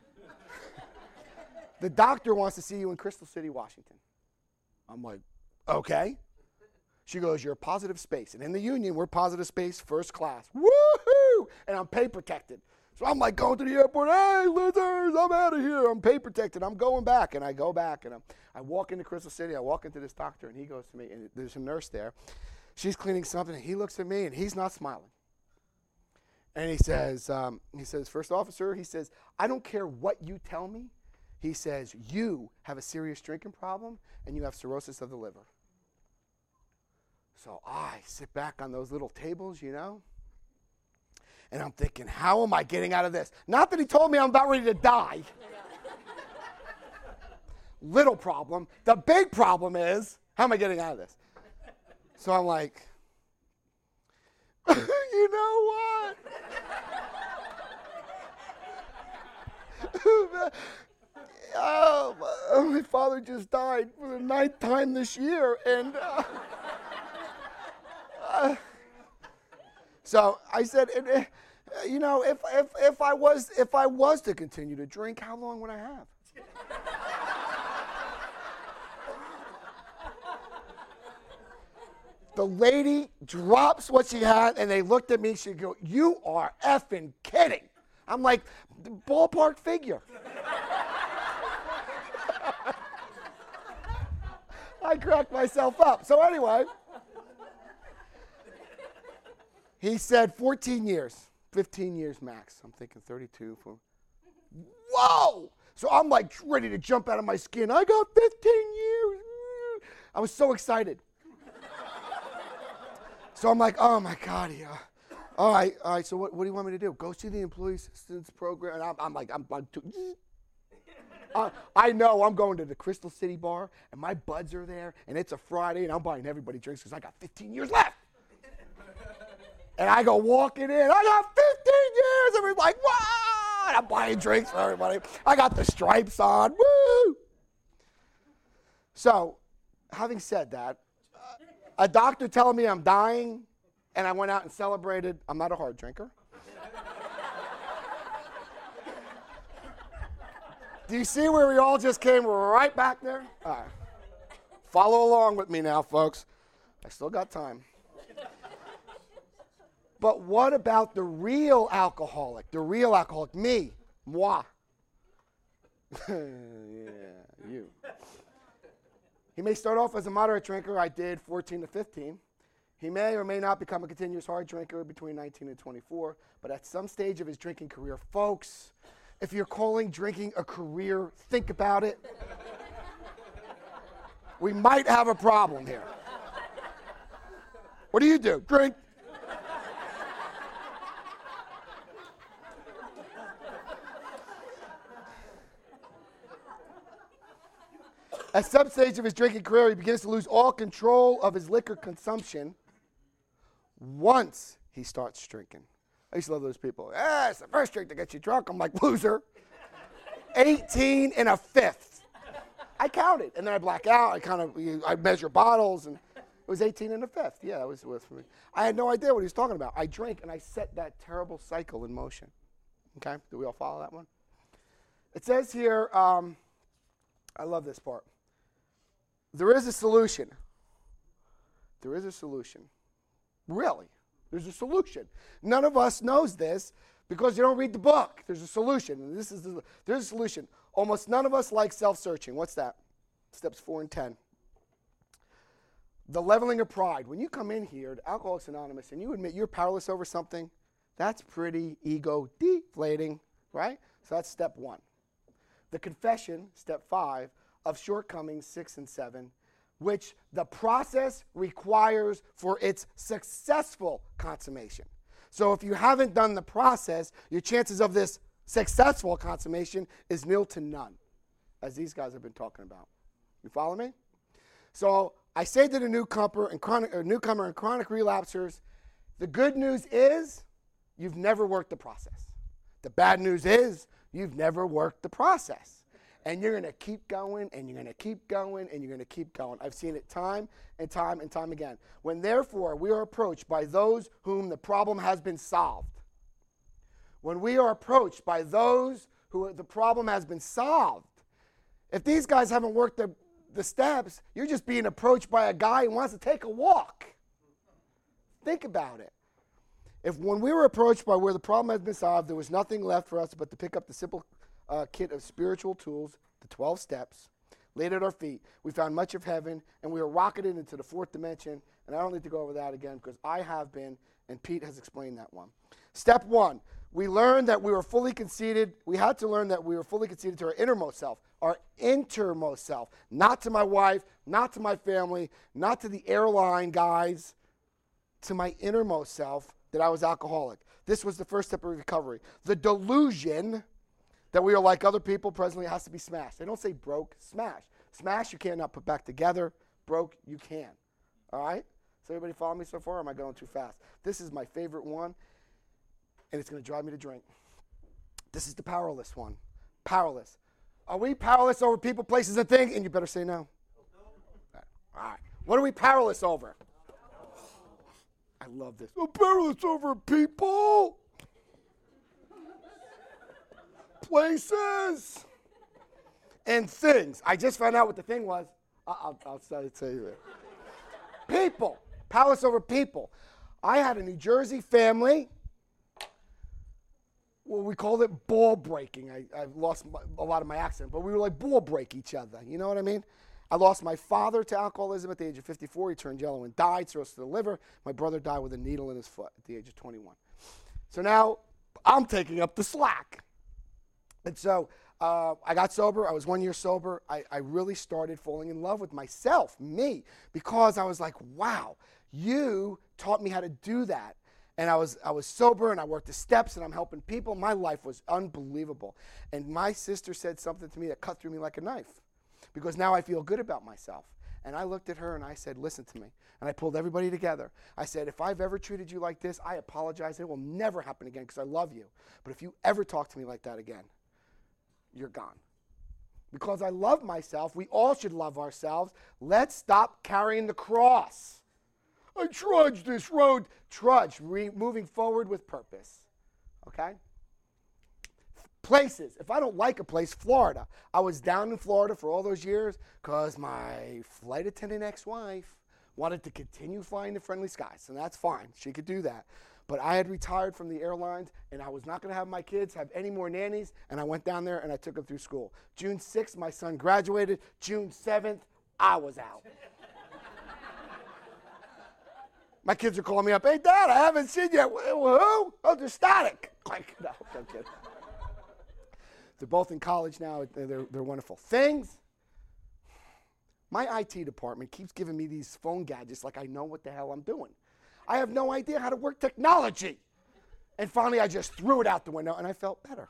The doctor wants to see you in Crystal City, Washington. I'm like, okay. She goes, you're a positive space. And in the union, we're positive space, first class. Woohoo! And I'm pay protected. So I'm like going to the airport, hey, losers, I'm out of here. I'm pay protected. I'm going back. And I go back, and I'm, I walk into Crystal City. I walk into this doctor, and he goes to me, and there's a nurse there. She's cleaning something, and he looks at me, and he's not smiling. And he says, um, he says, First Officer, he says, I don't care what you tell me. He says, you have a serious drinking problem, and you have cirrhosis of the liver. So I sit back on those little tables, you know, and I'm thinking, how am I getting out of this? Not that he told me I'm about ready to die. Little problem. The big problem is, how am I getting out of this? So I'm like, you know what? Oh, my father just died for the ninth time this year, and uh, uh, so I said, uh, you know, if if if I was if I was to continue to drink, how long would I have? The lady drops what she had, and they looked at me. She go, "You are effing kidding." I'm like, ballpark figure. I cracked myself up. So anyway, he said fourteen years, fifteen years max. I'm thinking thirty-two. For, whoa! So I'm like ready to jump out of my skin. I got fifteen years. I was so excited. So I'm like, oh my God, yeah. All right, all right, so what, what do you want me to do? Go see the employee assistance program? And I'm, I'm like, I'm, I'm too, uh, I know I'm going to the Crystal City bar, and my buds are there, and it's a Friday, and I'm buying everybody drinks because I got fifteen years left. And I go walking in, I got fifteen years, and we're like, what? And I'm buying drinks for everybody. I got the stripes on, woo! So, having said that, a doctor telling me I'm dying, and I went out and celebrated. I'm not a hard drinker. Do you see where we all just came right back there? All right. Follow along with me now, folks. I still got time. But what about the real alcoholic? The real alcoholic, me, moi. Yeah, you. He may start off as a moderate drinker. I did fourteen to fifteen. He may or may not become a continuous hard drinker between nineteen and twenty-four, but at some stage of his drinking career, folks, if you're calling drinking a career, think about it. We might have a problem here. What do you do? Drink. At some stage of his drinking career, he begins to lose all control of his liquor consumption once he starts drinking. I used to love those people. Ah, it's the first drink that gets you drunk. I'm like, loser. eighteen and a fifth. I counted, and then I black out. I kind of, I measure bottles, and it was eighteen and a fifth. Yeah, that was, it was for me. I had no idea what he was talking about. I drank, and I set that terrible cycle in motion. Okay, do we all follow that one? It says here, um, I love this part. There is a solution. There is a solution. Really, there's a solution. None of us knows this because you don't read the book. There's a solution. And this is the, there's a solution. Almost none of us like self-searching. What's that? Steps four and ten. The leveling of pride. When you come in here to Alcoholics Anonymous and you admit you're powerless over something, that's pretty ego deflating, right? So that's step one. The confession, step five, of shortcomings, six and seven, which the process requires for its successful consummation. So if you haven't done the process, your chances of this successful consummation is nil to none, as these guys have been talking about. You follow me? So I say to the newcomer and chronic, or newcomer and chronic relapsers, the good news is you've never worked the process. The bad news is you've never worked the process. And you're going to keep going, and you're going to keep going, and you're going to keep going. I've seen it time and time and time again. When therefore we are approached by those whom the problem has been solved, when we are approached by those who the problem has been solved, if these guys haven't worked the, the steps, you're just being approached by a guy who wants to take a walk. Think about it. If when we were approached by where the problem has been solved, there was nothing left for us but to pick up the simple Uh, kit of spiritual tools, the twelve steps, laid at our feet. We found much of heaven, and we were rocketed into the fourth dimension. And I don't need to go over that again because I have been, and Pete has explained that one. Step one, we learned that we were fully conceded. We had to learn that we were fully conceded to our innermost self, our innermost self, not to my wife, not to my family, not to the airline guys, to my innermost self that I was alcoholic. This was the first step of recovery. The delusion that we are like other people presently has to be smashed. They don't say broke, smash. Smash, you cannot put back together. Broke, you can. All right? So everybody follow me so far, or am I going too fast? This is my favorite one, and it's going to drive me to drink. This is the powerless one. Powerless. Are we powerless over people, places, and things? And you better say no. All right. What are we powerless over? I love this. I'm powerless over people. Places and things. I just found out what the thing was. I'll, I'll, I'll tell you that. People. Powerless over people. I had a New Jersey family. Well, we called it ball breaking. I, I've lost my, a lot of my accent, but we were like ball break each other. You know what I mean? I lost my father to alcoholism at the age of fifty-four. He turned yellow and died, cirrhosis of the liver. My brother died with a needle in his foot at the age of twenty-one. So now I'm taking up the slack. And so uh, I got sober. I was one year sober. I, I really started falling in love with myself, me, because I was like, wow, you taught me how to do that. And I was I was sober, and I worked the steps, and I'm helping people. My life was unbelievable. And my sister said something to me that cut through me like a knife, because now I feel good about myself. And I looked at her, and I said, listen to me. And I pulled everybody together. I said, if I've ever treated you like this, I apologize. It will never happen again because I love you. But if you ever talk to me like that again, you're gone. Because I love myself. We all should love ourselves. Let's stop carrying the cross. I trudged this road. Trudge, re- moving forward with purpose. Okay? Places. If I don't like a place, Florida. I was down in Florida for all those years because my flight attendant ex-wife wanted to continue flying the Friendly Skies, and that's fine. She could do that. But I had retired from the airlines, and I was not going to have my kids have any more nannies, and I went down there, and I took them through school. June sixth, my son graduated. June seventh, I was out. My kids are calling me up, hey, Dad, I haven't seen you. Wh- Who? Oh, they're static. Like, no, I'm kidding. They're both in college now. They're, they're wonderful. Things. My I T department keeps giving me these phone gadgets like I know what the hell I'm doing. I have no idea how to work technology. And finally, I just threw it out the window, and I felt better.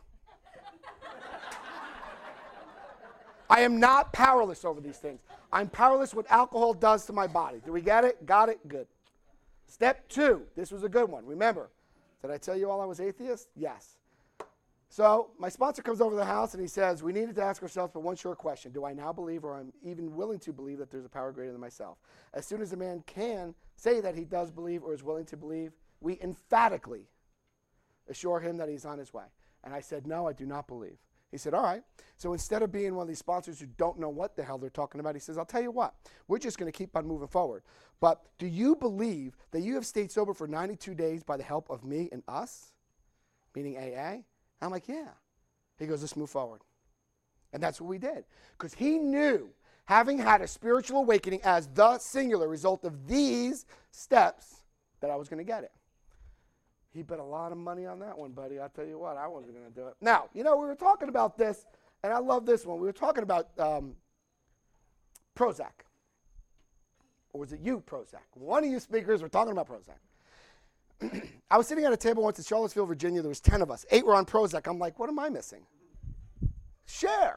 I am not powerless over these things. I'm powerless what alcohol does to my body. Do we get it? Got it? Good. Step two. This was a good one. Remember, did I tell you all I was atheist? Yes. So my sponsor comes over to the house, and he says, we needed to ask ourselves but one short question. Do I now believe, or I'm even willing to believe, that there's a power greater than myself? As soon as a man can say that he does believe or is willing to believe, we emphatically assure him that he's on his way. And I said, no, I do not believe. He said, all right. So instead of being one of these sponsors who don't know what the hell they're talking about, he says, I'll tell you what, we're just going to keep on moving forward. But do you believe that you have stayed sober for ninety-two days by the help of me and us, meaning A A? I'm like, yeah. He goes, let's move forward. And that's what we did. Because he knew, having had a spiritual awakening as the singular result of these steps, that I was going to get it. He bet a lot of money on that one, buddy. I'll tell you what, I wasn't going to do it. Now, you know, we were talking about this, and I love this one. We were talking about um, Prozac. Or was it you, Prozac? One of you speakers were talking about Prozac. I was sitting at a table once in Charlottesville, Virginia. There was ten of us. Eight were on Prozac. I'm like, what am I missing? Share.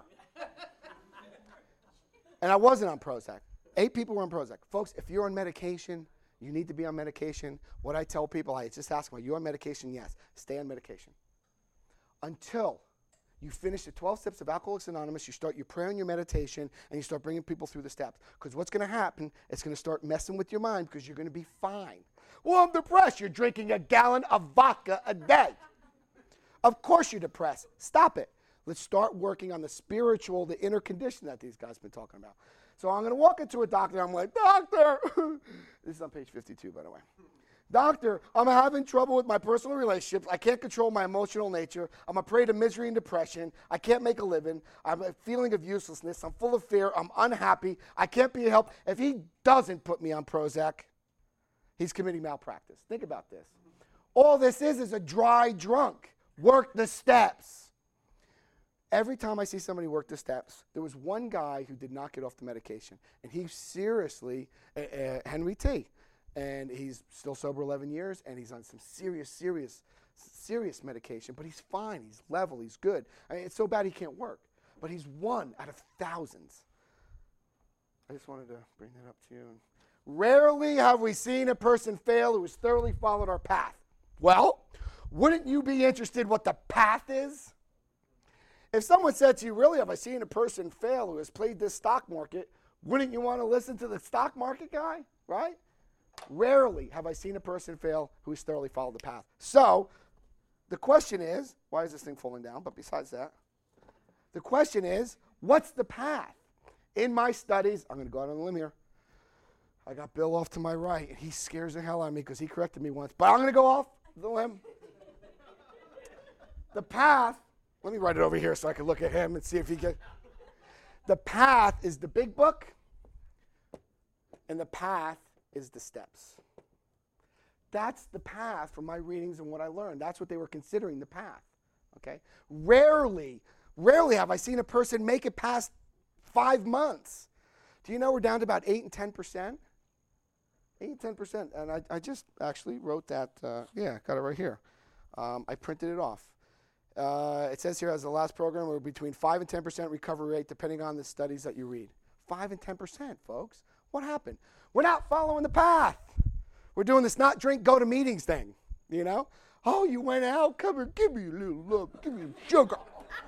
And I wasn't on Prozac. Eight people were on Prozac. Folks, if you're on medication, you need to be on medication. What I tell people, I just ask them, are you on medication? Yes. Stay on medication. Until you finish the twelve steps of Alcoholics Anonymous, you start your prayer and your meditation, and you start bringing people through the steps. Because what's going to happen, it's going to start messing with your mind because you're going to be fine. Well, I'm depressed. You're drinking a gallon of vodka a day. Of course you're depressed. Stop it. Let's start working on the spiritual, the inner condition that these guys have been talking about. So I'm going to walk into a doctor. I'm like, doctor. This is on page fifty-two, by the way. Doctor, I'm having trouble with my personal relationships. I can't control my emotional nature. I'm a prey to misery and depression. I can't make a living. I'm a feeling of uselessness. I'm full of fear. I'm unhappy. I can't be helped. If he doesn't put me on Prozac, he's committing malpractice. Think about this. All this is is a dry drunk. Work the steps. Every time I see somebody work the steps, there was one guy who did not get off the medication. And he seriously, uh, uh, Henry T., and he's still sober eleven years, and he's on some serious, serious, serious medication, but he's fine. He's level. He's good. I mean, it's so bad he can't work, but he's one out of thousands. I just wanted to bring that up to you. Rarely have we seen a person fail who has thoroughly followed our path. Well, wouldn't you be interested what the path is? If someone said to you, really, have I seen a person fail who has played this stock market, wouldn't you want to listen to the stock market guy, right? Rarely have I seen a person fail who has thoroughly followed the path. So the question is, why is this thing falling down? But besides that, the question is, what's the path? In my studies, I'm going to go out on a limb here. I got Bill off to my right, and he scares the hell out of me because he corrected me once. But I'm going to go off the limb. The path, let me write it over here so I can look at him and see if he gets. The path is the big book, and the path is the steps. That's the path from my readings and what I learned. That's what they were considering the path. Okay? Rarely, rarely have I seen a person make it past five months. Do you know we're down to about eight and ten percent? Eight and ten percent. And I, I just actually wrote that. Uh, yeah, got it right here. Um, I printed it off. Uh, it says here as the last program, we're between five and ten percent recovery rate, depending on the studies that you read. five and ten percent, folks. What happened? We're not following the path. We're doing this not drink, go to meetings thing, you know? Oh, you went out? Come here, give me a little love. Give me some sugar.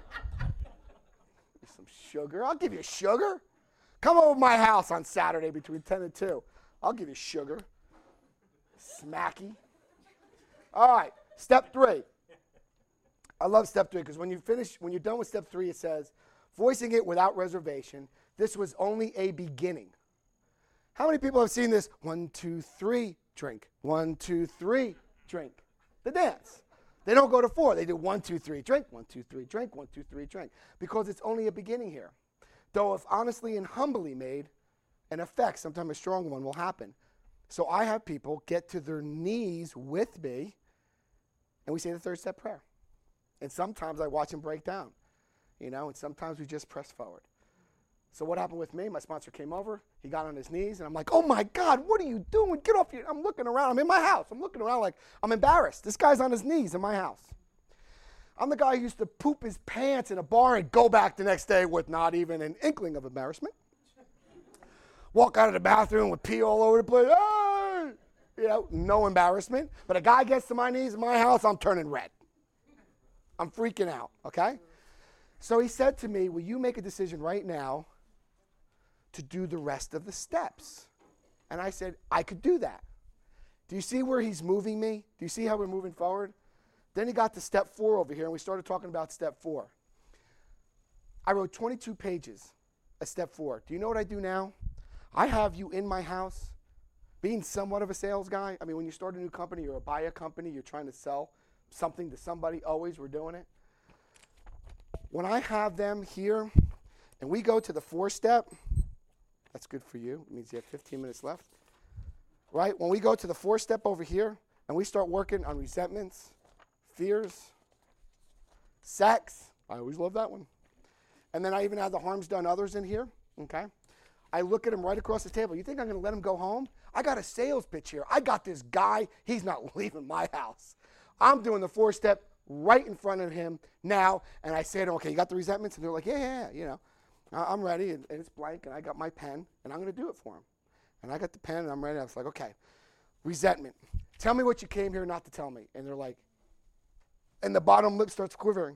Some sugar? I'll give you sugar. Come over to my house on Saturday between ten and two. I'll give you sugar. Smacky. All right, step three. I love step three because when you finish, when you're done with step three, it says, voicing it without reservation, this was only a beginning. How many people have seen this? One, two, three, drink. One, two, three, drink. The dance. They don't go to four. They do one, two, three, drink. One, two, three, drink. One, two, three, drink. Because it's only a beginning here. Though if honestly and humbly made, an effect, sometimes a strong one, will happen. So I have people get to their knees with me, and we say the third step prayer. And sometimes I watch them break down, you know, and sometimes we just press forward. So what happened with me? My sponsor came over. He got on his knees, and I'm like, oh, my God, what are you doing? Get off your... I'm looking around. I'm in my house. I'm looking around like I'm embarrassed. This guy's on his knees in my house. I'm the guy who used to poop his pants in a bar and go back the next day with not even an inkling of embarrassment. Walk out of the bathroom with pee all over the place. Hey! You know, no embarrassment. But a guy gets to my knees in my house, I'm turning red. I'm freaking out, okay? So he said to me, will you make a decision right now to do the rest of the steps? And I said, I could do that. Do you see where he's moving me? Do you see how we're moving forward? Then he got to step four over here, and we started talking about step four. I wrote twenty-two pages of step four. Do you know what I do now? I have you in my house, being somewhat of a sales guy. I mean, when you start a new company or a buy a company, you're trying to sell something to somebody. Always, we're doing it. When I have them here, and we go to the four step, that's good for you. It means you have fifteen minutes left. Right? When we go to the four step over here, and we start working on resentments, fears, sex. I always love that one. And then I even have the harms done others in here, okay? I look at him right across the table. You think I'm going to let him go home? I got a sales pitch here. I got this guy. He's not leaving my house. I'm doing the four-step right in front of him now, and I say to him, okay, you got the resentments? And they're like, yeah, yeah, yeah, you know. I'm ready, and, and it's blank, and I got my pen, and I'm going to do it for him. And I got the pen, and I'm ready. I was like, okay, resentment. Tell me what you came here not to tell me. And they're like, and the bottom lip starts quivering.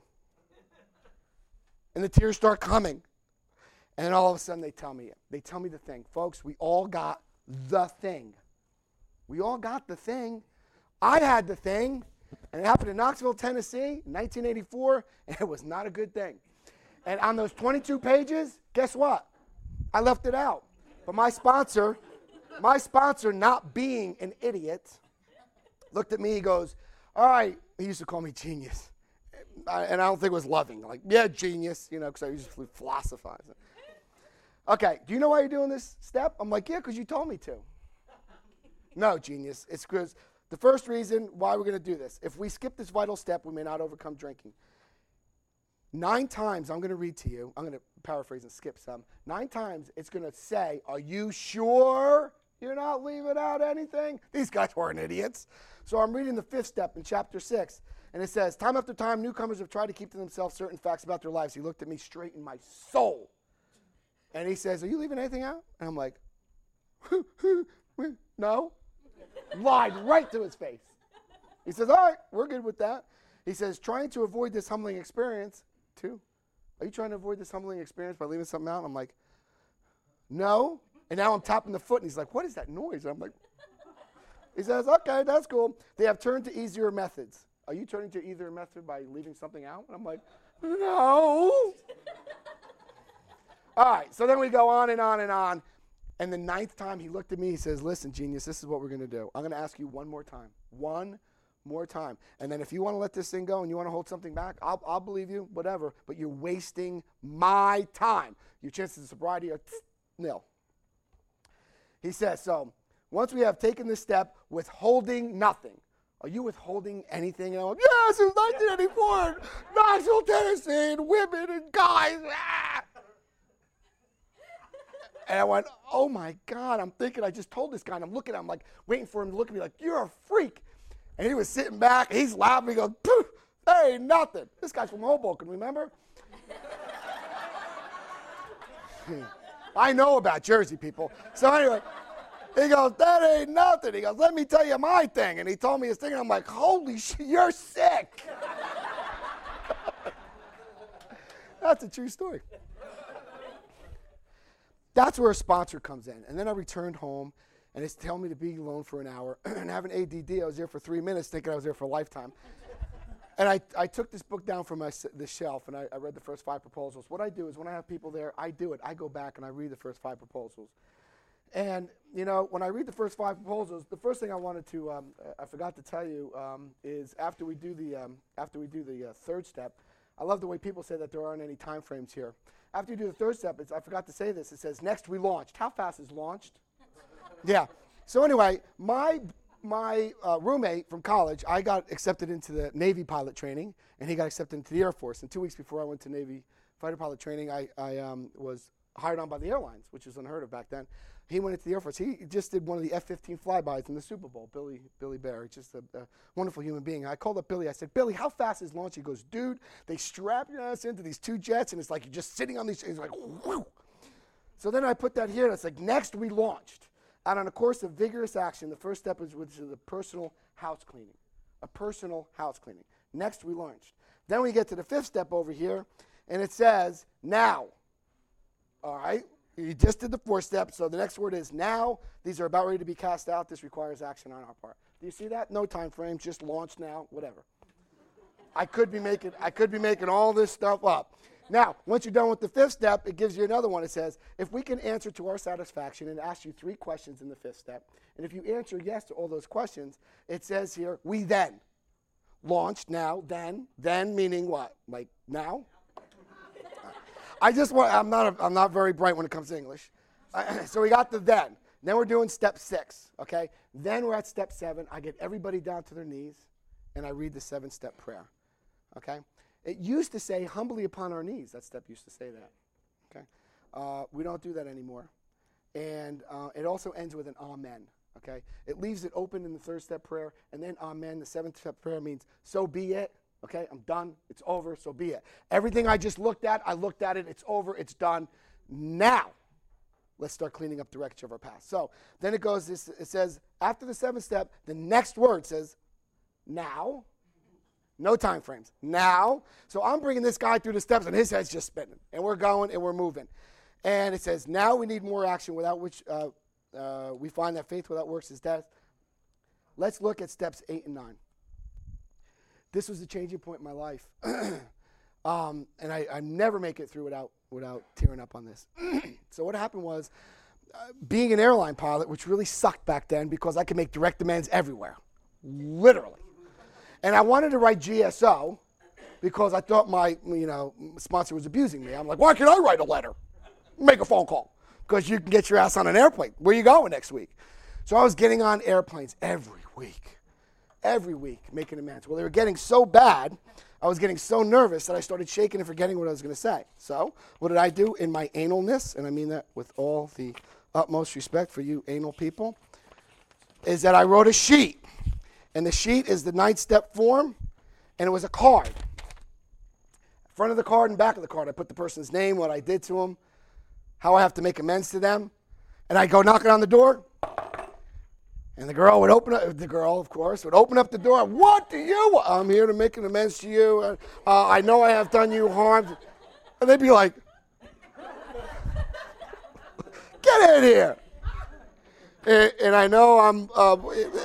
And the tears start coming. And then all of a sudden they tell me it. They tell me the thing. Folks, we all got the thing. We all got the thing. I had the thing. And it happened in Knoxville, Tennessee, in nineteen eighty-four. And it was not a good thing. And on those twenty-two pages, guess what? I left it out. But my sponsor, my sponsor, not being an idiot, looked at me, he goes, all right, he used to call me genius. And I don't think it was loving. Like, yeah, genius, you know, because I used to philosophize. Okay, do you know why you're doing this step? I'm like, yeah, because you told me to. No, genius. It's because the first reason why we're going to do this, if we skip this vital step, we may not overcome drinking. Nine times, I'm going to read to you, I'm going to paraphrase and skip some. Nine times, it's going to say, are you sure you're not leaving out anything? These guys weren't idiots. So I'm reading the fifth step in chapter six. And it says, time after time, newcomers have tried to keep to themselves certain facts about their lives. He looked at me straight in my soul. And he says, are you leaving anything out? And I'm like, no. Lied right to his face. He says, all right, we're good with that. He says, trying to avoid this humbling experience, too. Are you trying to avoid this humbling experience by leaving something out? And I'm like, no. And now I'm tapping the foot, and he's like, what is that noise? And I'm like, he says, okay, that's cool. They have turned to easier methods. Are you turning to either method by leaving something out? And I'm like, no. All right, so then we go on and on and on. And the ninth time he looked at me, he says, listen, genius, this is what we're going to do. I'm going to ask you one more time. One more time. And then if you want to let this thing go and you want to hold something back, I'll, I'll believe you, whatever. But you're wasting my time. Your chances of sobriety are nil. He says, so once we have taken this step, withholding nothing. Are you withholding anything? And I'm like, yes, it was nineteen eighty-four, Knoxville, Tennessee, and women and guys. Ah! And I went, oh my God, I'm thinking I just told this guy, and I'm looking at him, like, waiting for him to look at me like, you're a freak. And he was sitting back, he's laughing, he goes, poof, that ain't nothing. This guy's from Hoboken, remember? I know about Jersey people. So anyway, he goes, that ain't nothing. He goes, let me tell you my thing. And he told me his thing, and I'm like, holy shit, you're sick. That's a true story. That's where a sponsor comes in. And then I returned home, and it's telling me to be alone for an hour. And having A D D, I was there for three minutes thinking I was there for a lifetime. And I, I took this book down from my the shelf, and I, I read the first five proposals. What I do is when I have people there, I do it. I go back, and I read the first five proposals. And, you know, when I read the first five proposals, the first thing I wanted to, um, I forgot to tell you, um, is after we do the, um, after we do the uh, third step, I love the way people say that there aren't any time frames here. After you do the third step, it's, I forgot to say this, it says, next we launched. How fast is launched? Yeah. So anyway, my my uh, roommate from college, I got accepted into the Navy pilot training, and he got accepted into the Air Force. And two weeks before I went to Navy fighter pilot training, I, I um, was hired on by the airlines, which was unheard of back then. He went into the Air Force. He just did one of the F fifteen flybys in the Super Bowl, Billy Billy Bear. Just a, a wonderful human being. I called up Billy. I said, Billy, how fast is launch? He goes, dude, they strap your ass into these two jets, and it's like you're just sitting on these, he's like, whoo. So then I put that here, and it's like, next we launched. And on a course of vigorous action, the first step is which is the personal house cleaning. A personal house cleaning. Next we launched. Then we get to the fifth step over here, and it says, now. All right? You just did the fourth step, so the next word is now. These are about ready to be cast out. This requires action on our part. Do you see that? No time frame, just launch now, whatever. I could be making I could be making all this stuff up. Now, once you're done with the fifth step, it gives you another one. It says, if we can answer to our satisfaction, and ask you three questions in the fifth step, and if you answer yes to all those questions, it says here, we then launched now, then, then meaning what? Like now? I just want, I'm not, a, I'm not very bright when it comes to English. Uh, so we got the then. Then we're doing step six, okay? Then we're at step seven. I get everybody down to their knees, and I read the seven-step prayer, okay? It used to say, humbly upon our knees. That step used to say that, okay? Uh, we don't do that anymore. And uh, it also ends with an amen, okay? It leaves it open in the third step prayer, and then amen, the seventh step prayer means, so be it, okay? I'm done. It's over, so be it. Everything I just looked at, I looked at it. It's over. It's done. Now, let's start cleaning up the wreckage of our past. So then it goes, this, it says, after the seventh step, the next word says, now. No time frames. Now. So I'm bringing this guy through the steps, and his head's just spinning. And we're going, and we're moving. And it says, now we need more action, without which uh, uh, we find that faith without works is death. Let's look at steps eight and nine. This was the changing point in my life. um, and I, I never make it through without, without tearing up on this. So what happened was, uh, being an airline pilot, which really sucked back then because I could make direct demands everywhere. Literally. And I wanted to write G S O because I thought my, you know, sponsor was abusing me. I'm like, why can't I write a letter? Make a phone call. Because you can get your ass on an airplane. Where you going next week? So I was getting on airplanes every week. Every week, making demands. Well, they were getting so bad, I was getting so nervous that I started shaking and forgetting what I was going to say. So what did I do in my analness, and I mean that with all the utmost respect for you anal people, is that I wrote a sheet. And the sheet is the nine-step form, and it was a card. Front of the card and back of the card, I put the person's name, what I did to them, how I have to make amends to them. And I go knocking on the door, and the girl would open up, the girl, of course, would open up the door. What do you want? I'm here to make an amends to you. Uh, I know I have done you harm. And they'd be like, get in here. And, and I know I'm... Uh,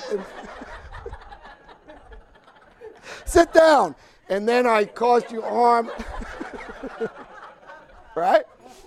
sit down. And then I caused you harm. Right?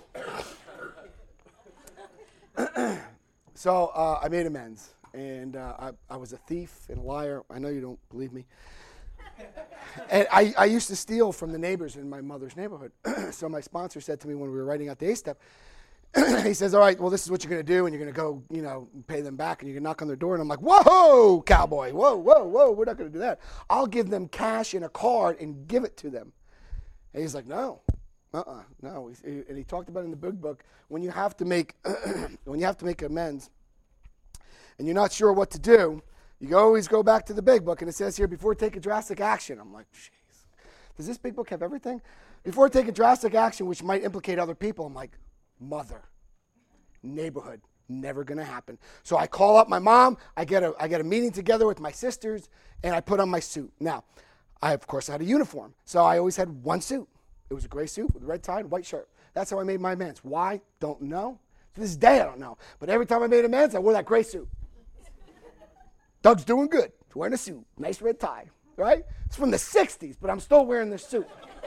So uh, I made amends. And uh, I, I was a thief and a liar. I know you don't believe me. And I, I used to steal from the neighbors in my mother's neighborhood. So my sponsor said to me when we were writing out the A-step, he says, all right, well, this is what you're going to do, and you're going to go, you know, pay them back, and you're going to knock on their door. And I'm like, whoa, cowboy, whoa, whoa, whoa, we're not going to do that. I'll give them cash in a card and give it to them. And he's like, no, uh-uh, no. And he talked about it in the big book, when you have to make, when you have to make amends, and you're not sure what to do, you always go back to the big book, and it says here, before taking drastic action. I'm like, jeez, does this big book have everything? Before taking drastic action, which might implicate other people, I'm like, mother, neighborhood, never gonna happen. So I call up my mom, I get a I get a meeting together with my sisters, and I put on my suit. Now, I of course had a uniform, so I always had one suit. It was a gray suit with a red tie and white shirt. That's how I made my amends. Why? Don't know. To this day, I don't know. But every time I made amends, I wore that gray suit. Doug's doing good. He's wearing a suit, nice red tie, right? It's from the sixties, but I'm still wearing this suit.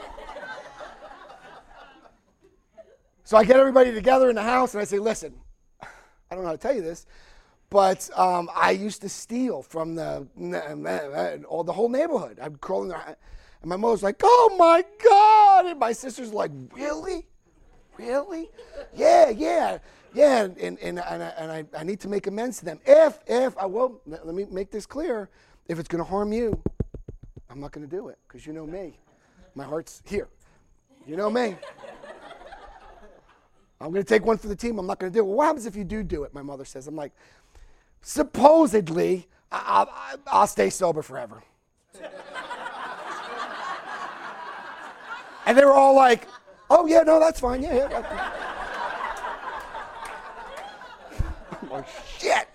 So I get everybody together in the house, and I say, listen, I don't know how to tell you this, but um, I used to steal from the all the whole neighborhood. I'd crawl in there, and my mother's like, oh, my God. And my sister's like, really? really? Yeah, yeah, yeah. And and and, and, I, and I, I need to make amends to them. If if I will, let me make this clear. If it's going to harm you, I'm not going to do it because you know me. My heart's here. You know me. I'm going to take one for the team. I'm not going to do it. Well, what happens if you do do it? My mother says. I'm like, supposedly, I, I, I'll stay sober forever. And they were all like, oh, yeah, no, that's fine. Yeah, yeah. I'm like, shit.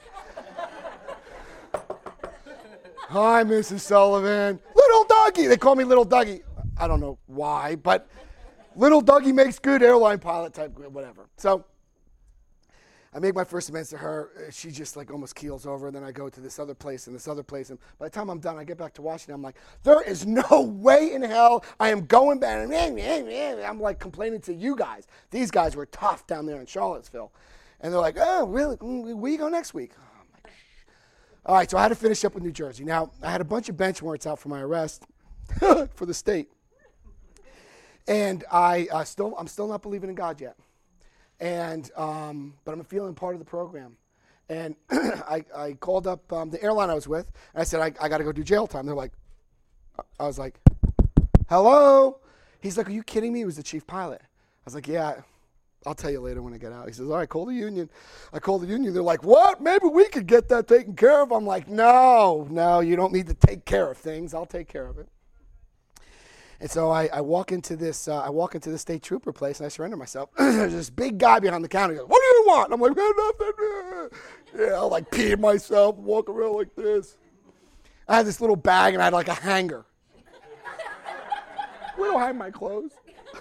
Hi, Missus Sullivan. Little Dougie. They call me Little Dougie. I don't know why, but Little Dougie makes good airline pilot type, whatever. So I make my first amends to her. She just like almost keels over, and then I go to this other place and this other place. And by the time I'm done, I get back to Washington. I'm like, there is no way in hell I am going back. I'm like complaining to you guys. These guys were tough down there in Charlottesville. And they're like, oh, really? Where you go next week? Oh, I'm like, all right, so I had to finish up with New Jersey. Now, I had a bunch of bench warrants out for my arrest for the state. And I uh, still, I'm still not believing in God yet. And um, but I'm feeling part of the program. And I, I called up um, the airline I was with, and I said, I, I got to go do jail time. They're like, I was like, hello? He's like, are you kidding me? He was the chief pilot. I was like, yeah, I'll tell you later when I get out. He says, all right, call the union. I called the union. They're like, what? Maybe we could get that taken care of. I'm like, no, no, you don't need to take care of things. I'll take care of it. And so I, I walk into this uh, I walk into the state trooper place and I surrender myself. There's this big guy behind the counter. He goes, what do you want? And I'm like, nothing. Yeah, I'll like pee myself, walk around like this. I had this little bag and I had like a hanger. Where do I hide my clothes?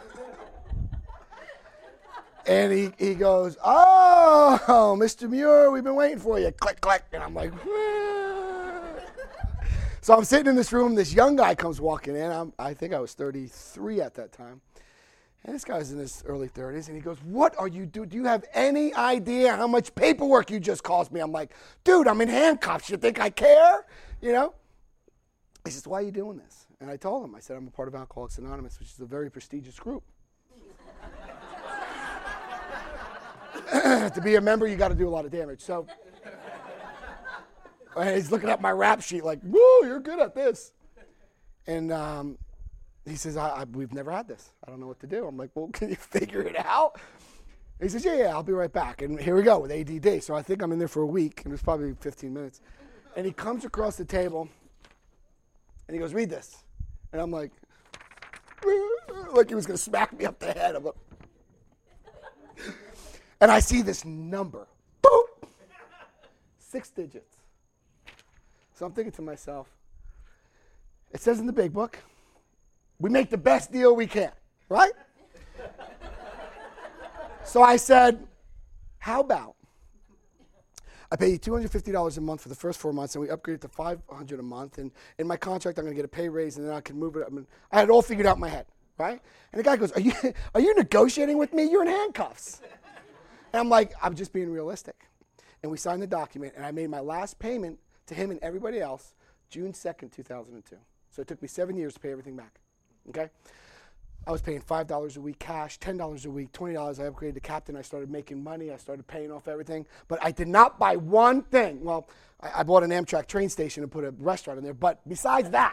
And he, he goes, oh, Mister Muir, we've been waiting for you. Click, click. And I'm like, so I'm sitting in this room. This young guy comes walking in. I'm, I think I was thirty-three at that time. And this guy's in his early thirties. And he goes, what are you doing? Do you have any idea how much paperwork you just caused me? I'm like, dude, I'm in handcuffs. You think I care? You know? He says, why are you doing this? And I told him, I said, I'm a part of Alcoholics Anonymous, which is a very prestigious group. To be a member, you got to do a lot of damage. So and he's looking at my rap sheet like, whoa, you're good at this. And um, he says, I, I, we've never had this. I don't know what to do. I'm like, well, can you figure it out? He says, yeah, yeah, I'll be right back. And here we go with A D D. So I think I'm in there for a week, and it was probably fifteen minutes. And he comes across the table, and he goes, read this. And I'm like, like he was going to smack me up the head. I'm like, and I see this number, boop, six digits. So I'm thinking to myself, it says in the big book, we make the best deal we can, right? So I said, how about I pay you two hundred fifty dollars a month for the first four months, and we upgrade it to five hundred dollars a month, and in my contract I'm going to get a pay raise, and then I can move it. I mean, I had it all figured out in my head, right? And the guy goes, are you, are you negotiating with me? You're in handcuffs. And I'm like, I'm just being realistic. And we signed the document, and I made my last payment to him and everybody else June second, two thousand two. So it took me seven years to pay everything back, okay? I was paying five dollars a week cash, ten dollars a week, twenty dollars. I upgraded to captain. I started making money. I started paying off everything. But I did not buy one thing. Well, I, I bought an Amtrak train station and put a restaurant in there. But besides that,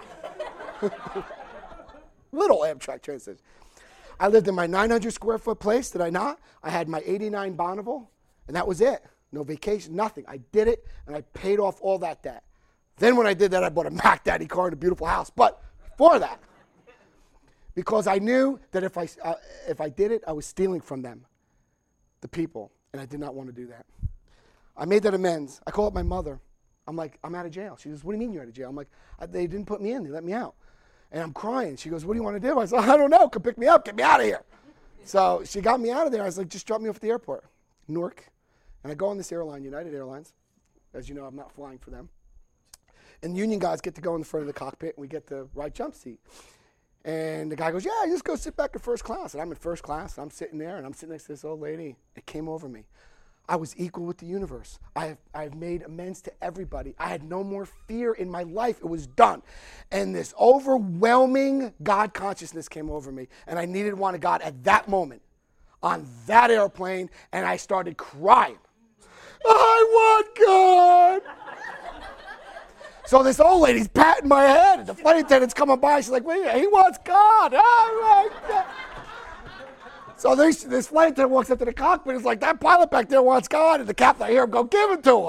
little Amtrak train station. I lived in my nine hundred square foot place, did I not? I had my eighty-nine Bonneville, and that was it. No vacation, nothing. I did it, and I paid off all that debt. Then when I did that, I bought a Mac Daddy car and a beautiful house. But before that, because I knew that if I, uh, if I did it, I was stealing from them, the people, and I did not want to do that. I made that amends. I called up my mother. I'm like, I'm out of jail. She goes, what do you mean you're out of jail? I'm like, they didn't put me in. They let me out. And I'm crying. She goes, what do you want to do? I said, I don't know. Come pick me up. Get me out of here. So she got me out of there. I was like, just drop me off at the airport, Newark. And I go on this airline, United Airlines. As you know, I'm not flying for them. And union guys get to go in the front of the cockpit, and we get the right jump seat. And the guy goes, yeah, just go sit back in first class. And I'm in first class, and I'm sitting there, and I'm sitting next to this old lady. It came over me. I was equal with the universe. I have, I have made amends to everybody. I had no more fear in my life. It was done. And this overwhelming God consciousness came over me, and I needed one of God at that moment. on that airplane, and I started crying. I want God. So this old lady's patting my head, and the flight attendant's coming by. She's like, wait, he wants God. Oh, my God. So this, this flight attendant walks up to the cockpit and is like, that pilot back there wants God. And the captain, I hear him go, give it to him.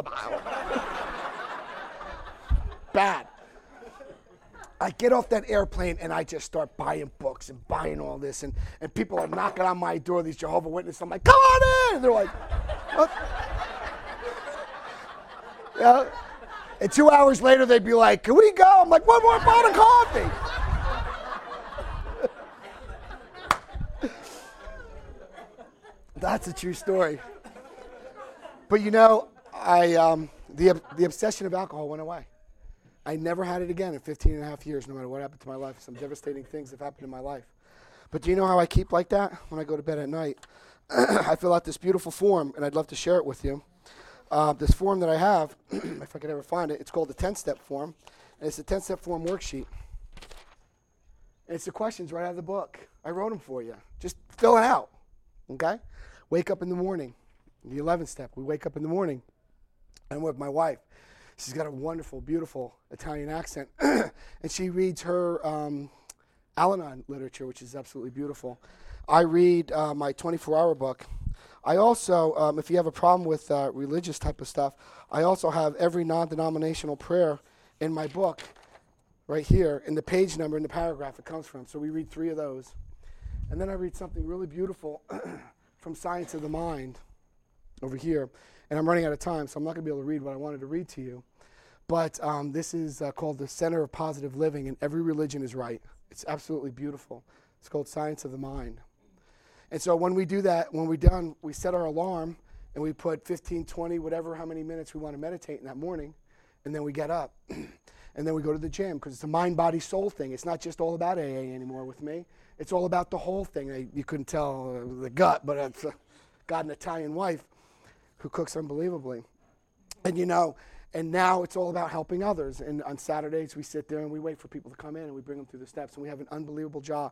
Bad. I get off that airplane and I just start buying books and buying all this. And, and people are knocking on my door, these Jehovah's Witnesses. I'm like, come on in. And they're like, what? Yeah. And two hours later, they'd be like, can we go? I'm like, one more pot of coffee. That's a true story. But you know, I um, the the obsession of alcohol went away. I never had it again in fifteen and a half years, no matter what happened to my life. Some devastating things have happened in my life. But do you know how I keep like that? When I go to bed at night, I fill out this beautiful form, and I'd love to share it with you. Uh, this form that I have, if I could ever find it, it's called the ten-step form. And it's a ten-step form worksheet. And it's the questions right out of the book. I wrote them for you. Just fill it out, okay? Wake up in the morning. The eleventh step, we wake up in the morning. I'm with my wife. She's got a wonderful, beautiful Italian accent. And she reads her um, Al-Anon literature, which is absolutely beautiful. I read uh, my twenty-four hour book. I also, um, if you have a problem with uh, religious type of stuff, I also have every non-denominational prayer in my book right here, in the page number, in the paragraph it comes from. So we read three of those. And then I read something really beautiful from Science of the Mind over here. And I'm running out of time, so I'm not going to be able to read what I wanted to read to you. But um, this is uh, called the Center of Positive Living, and every religion is right. It's absolutely beautiful. It's called Science of the Mind. And so when we do that, when we're done, we set our alarm, and we put fifteen, twenty, whatever, how many minutes we want to meditate in that morning, and then we get up. And then we go to the gym, because it's a mind, body, soul thing. It's not just all about A A anymore with me. It's all about the whole thing. I, you couldn't tell uh, the gut, but I've uh, got an Italian wife who cooks unbelievably. And you know, and now it's all about helping others. And on Saturdays, we sit there and we wait for people to come in, and we bring them through the steps, and we have an unbelievable job.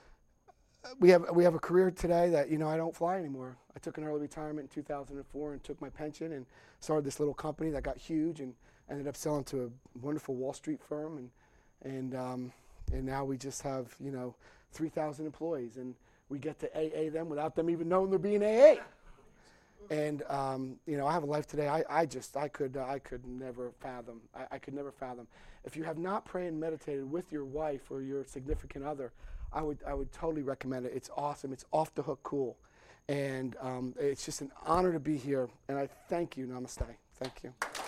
We have we have a career today that, you know, I don't fly anymore. I took an early retirement in two thousand four and took my pension and started this little company that got huge and ended up selling to a wonderful Wall Street firm. And and um, and now we just have, you know, three thousand employees, and we get to A A them without them even knowing they're being A A. And um, you know, I have a life today. I, I just I could uh, I could never fathom. I, I could never fathom. If you have not prayed and meditated with your wife or your significant other, I would I would totally recommend it. It's awesome. It's off the hook cool, and um, it's just an honor to be here. And I thank you. Namaste. Thank you.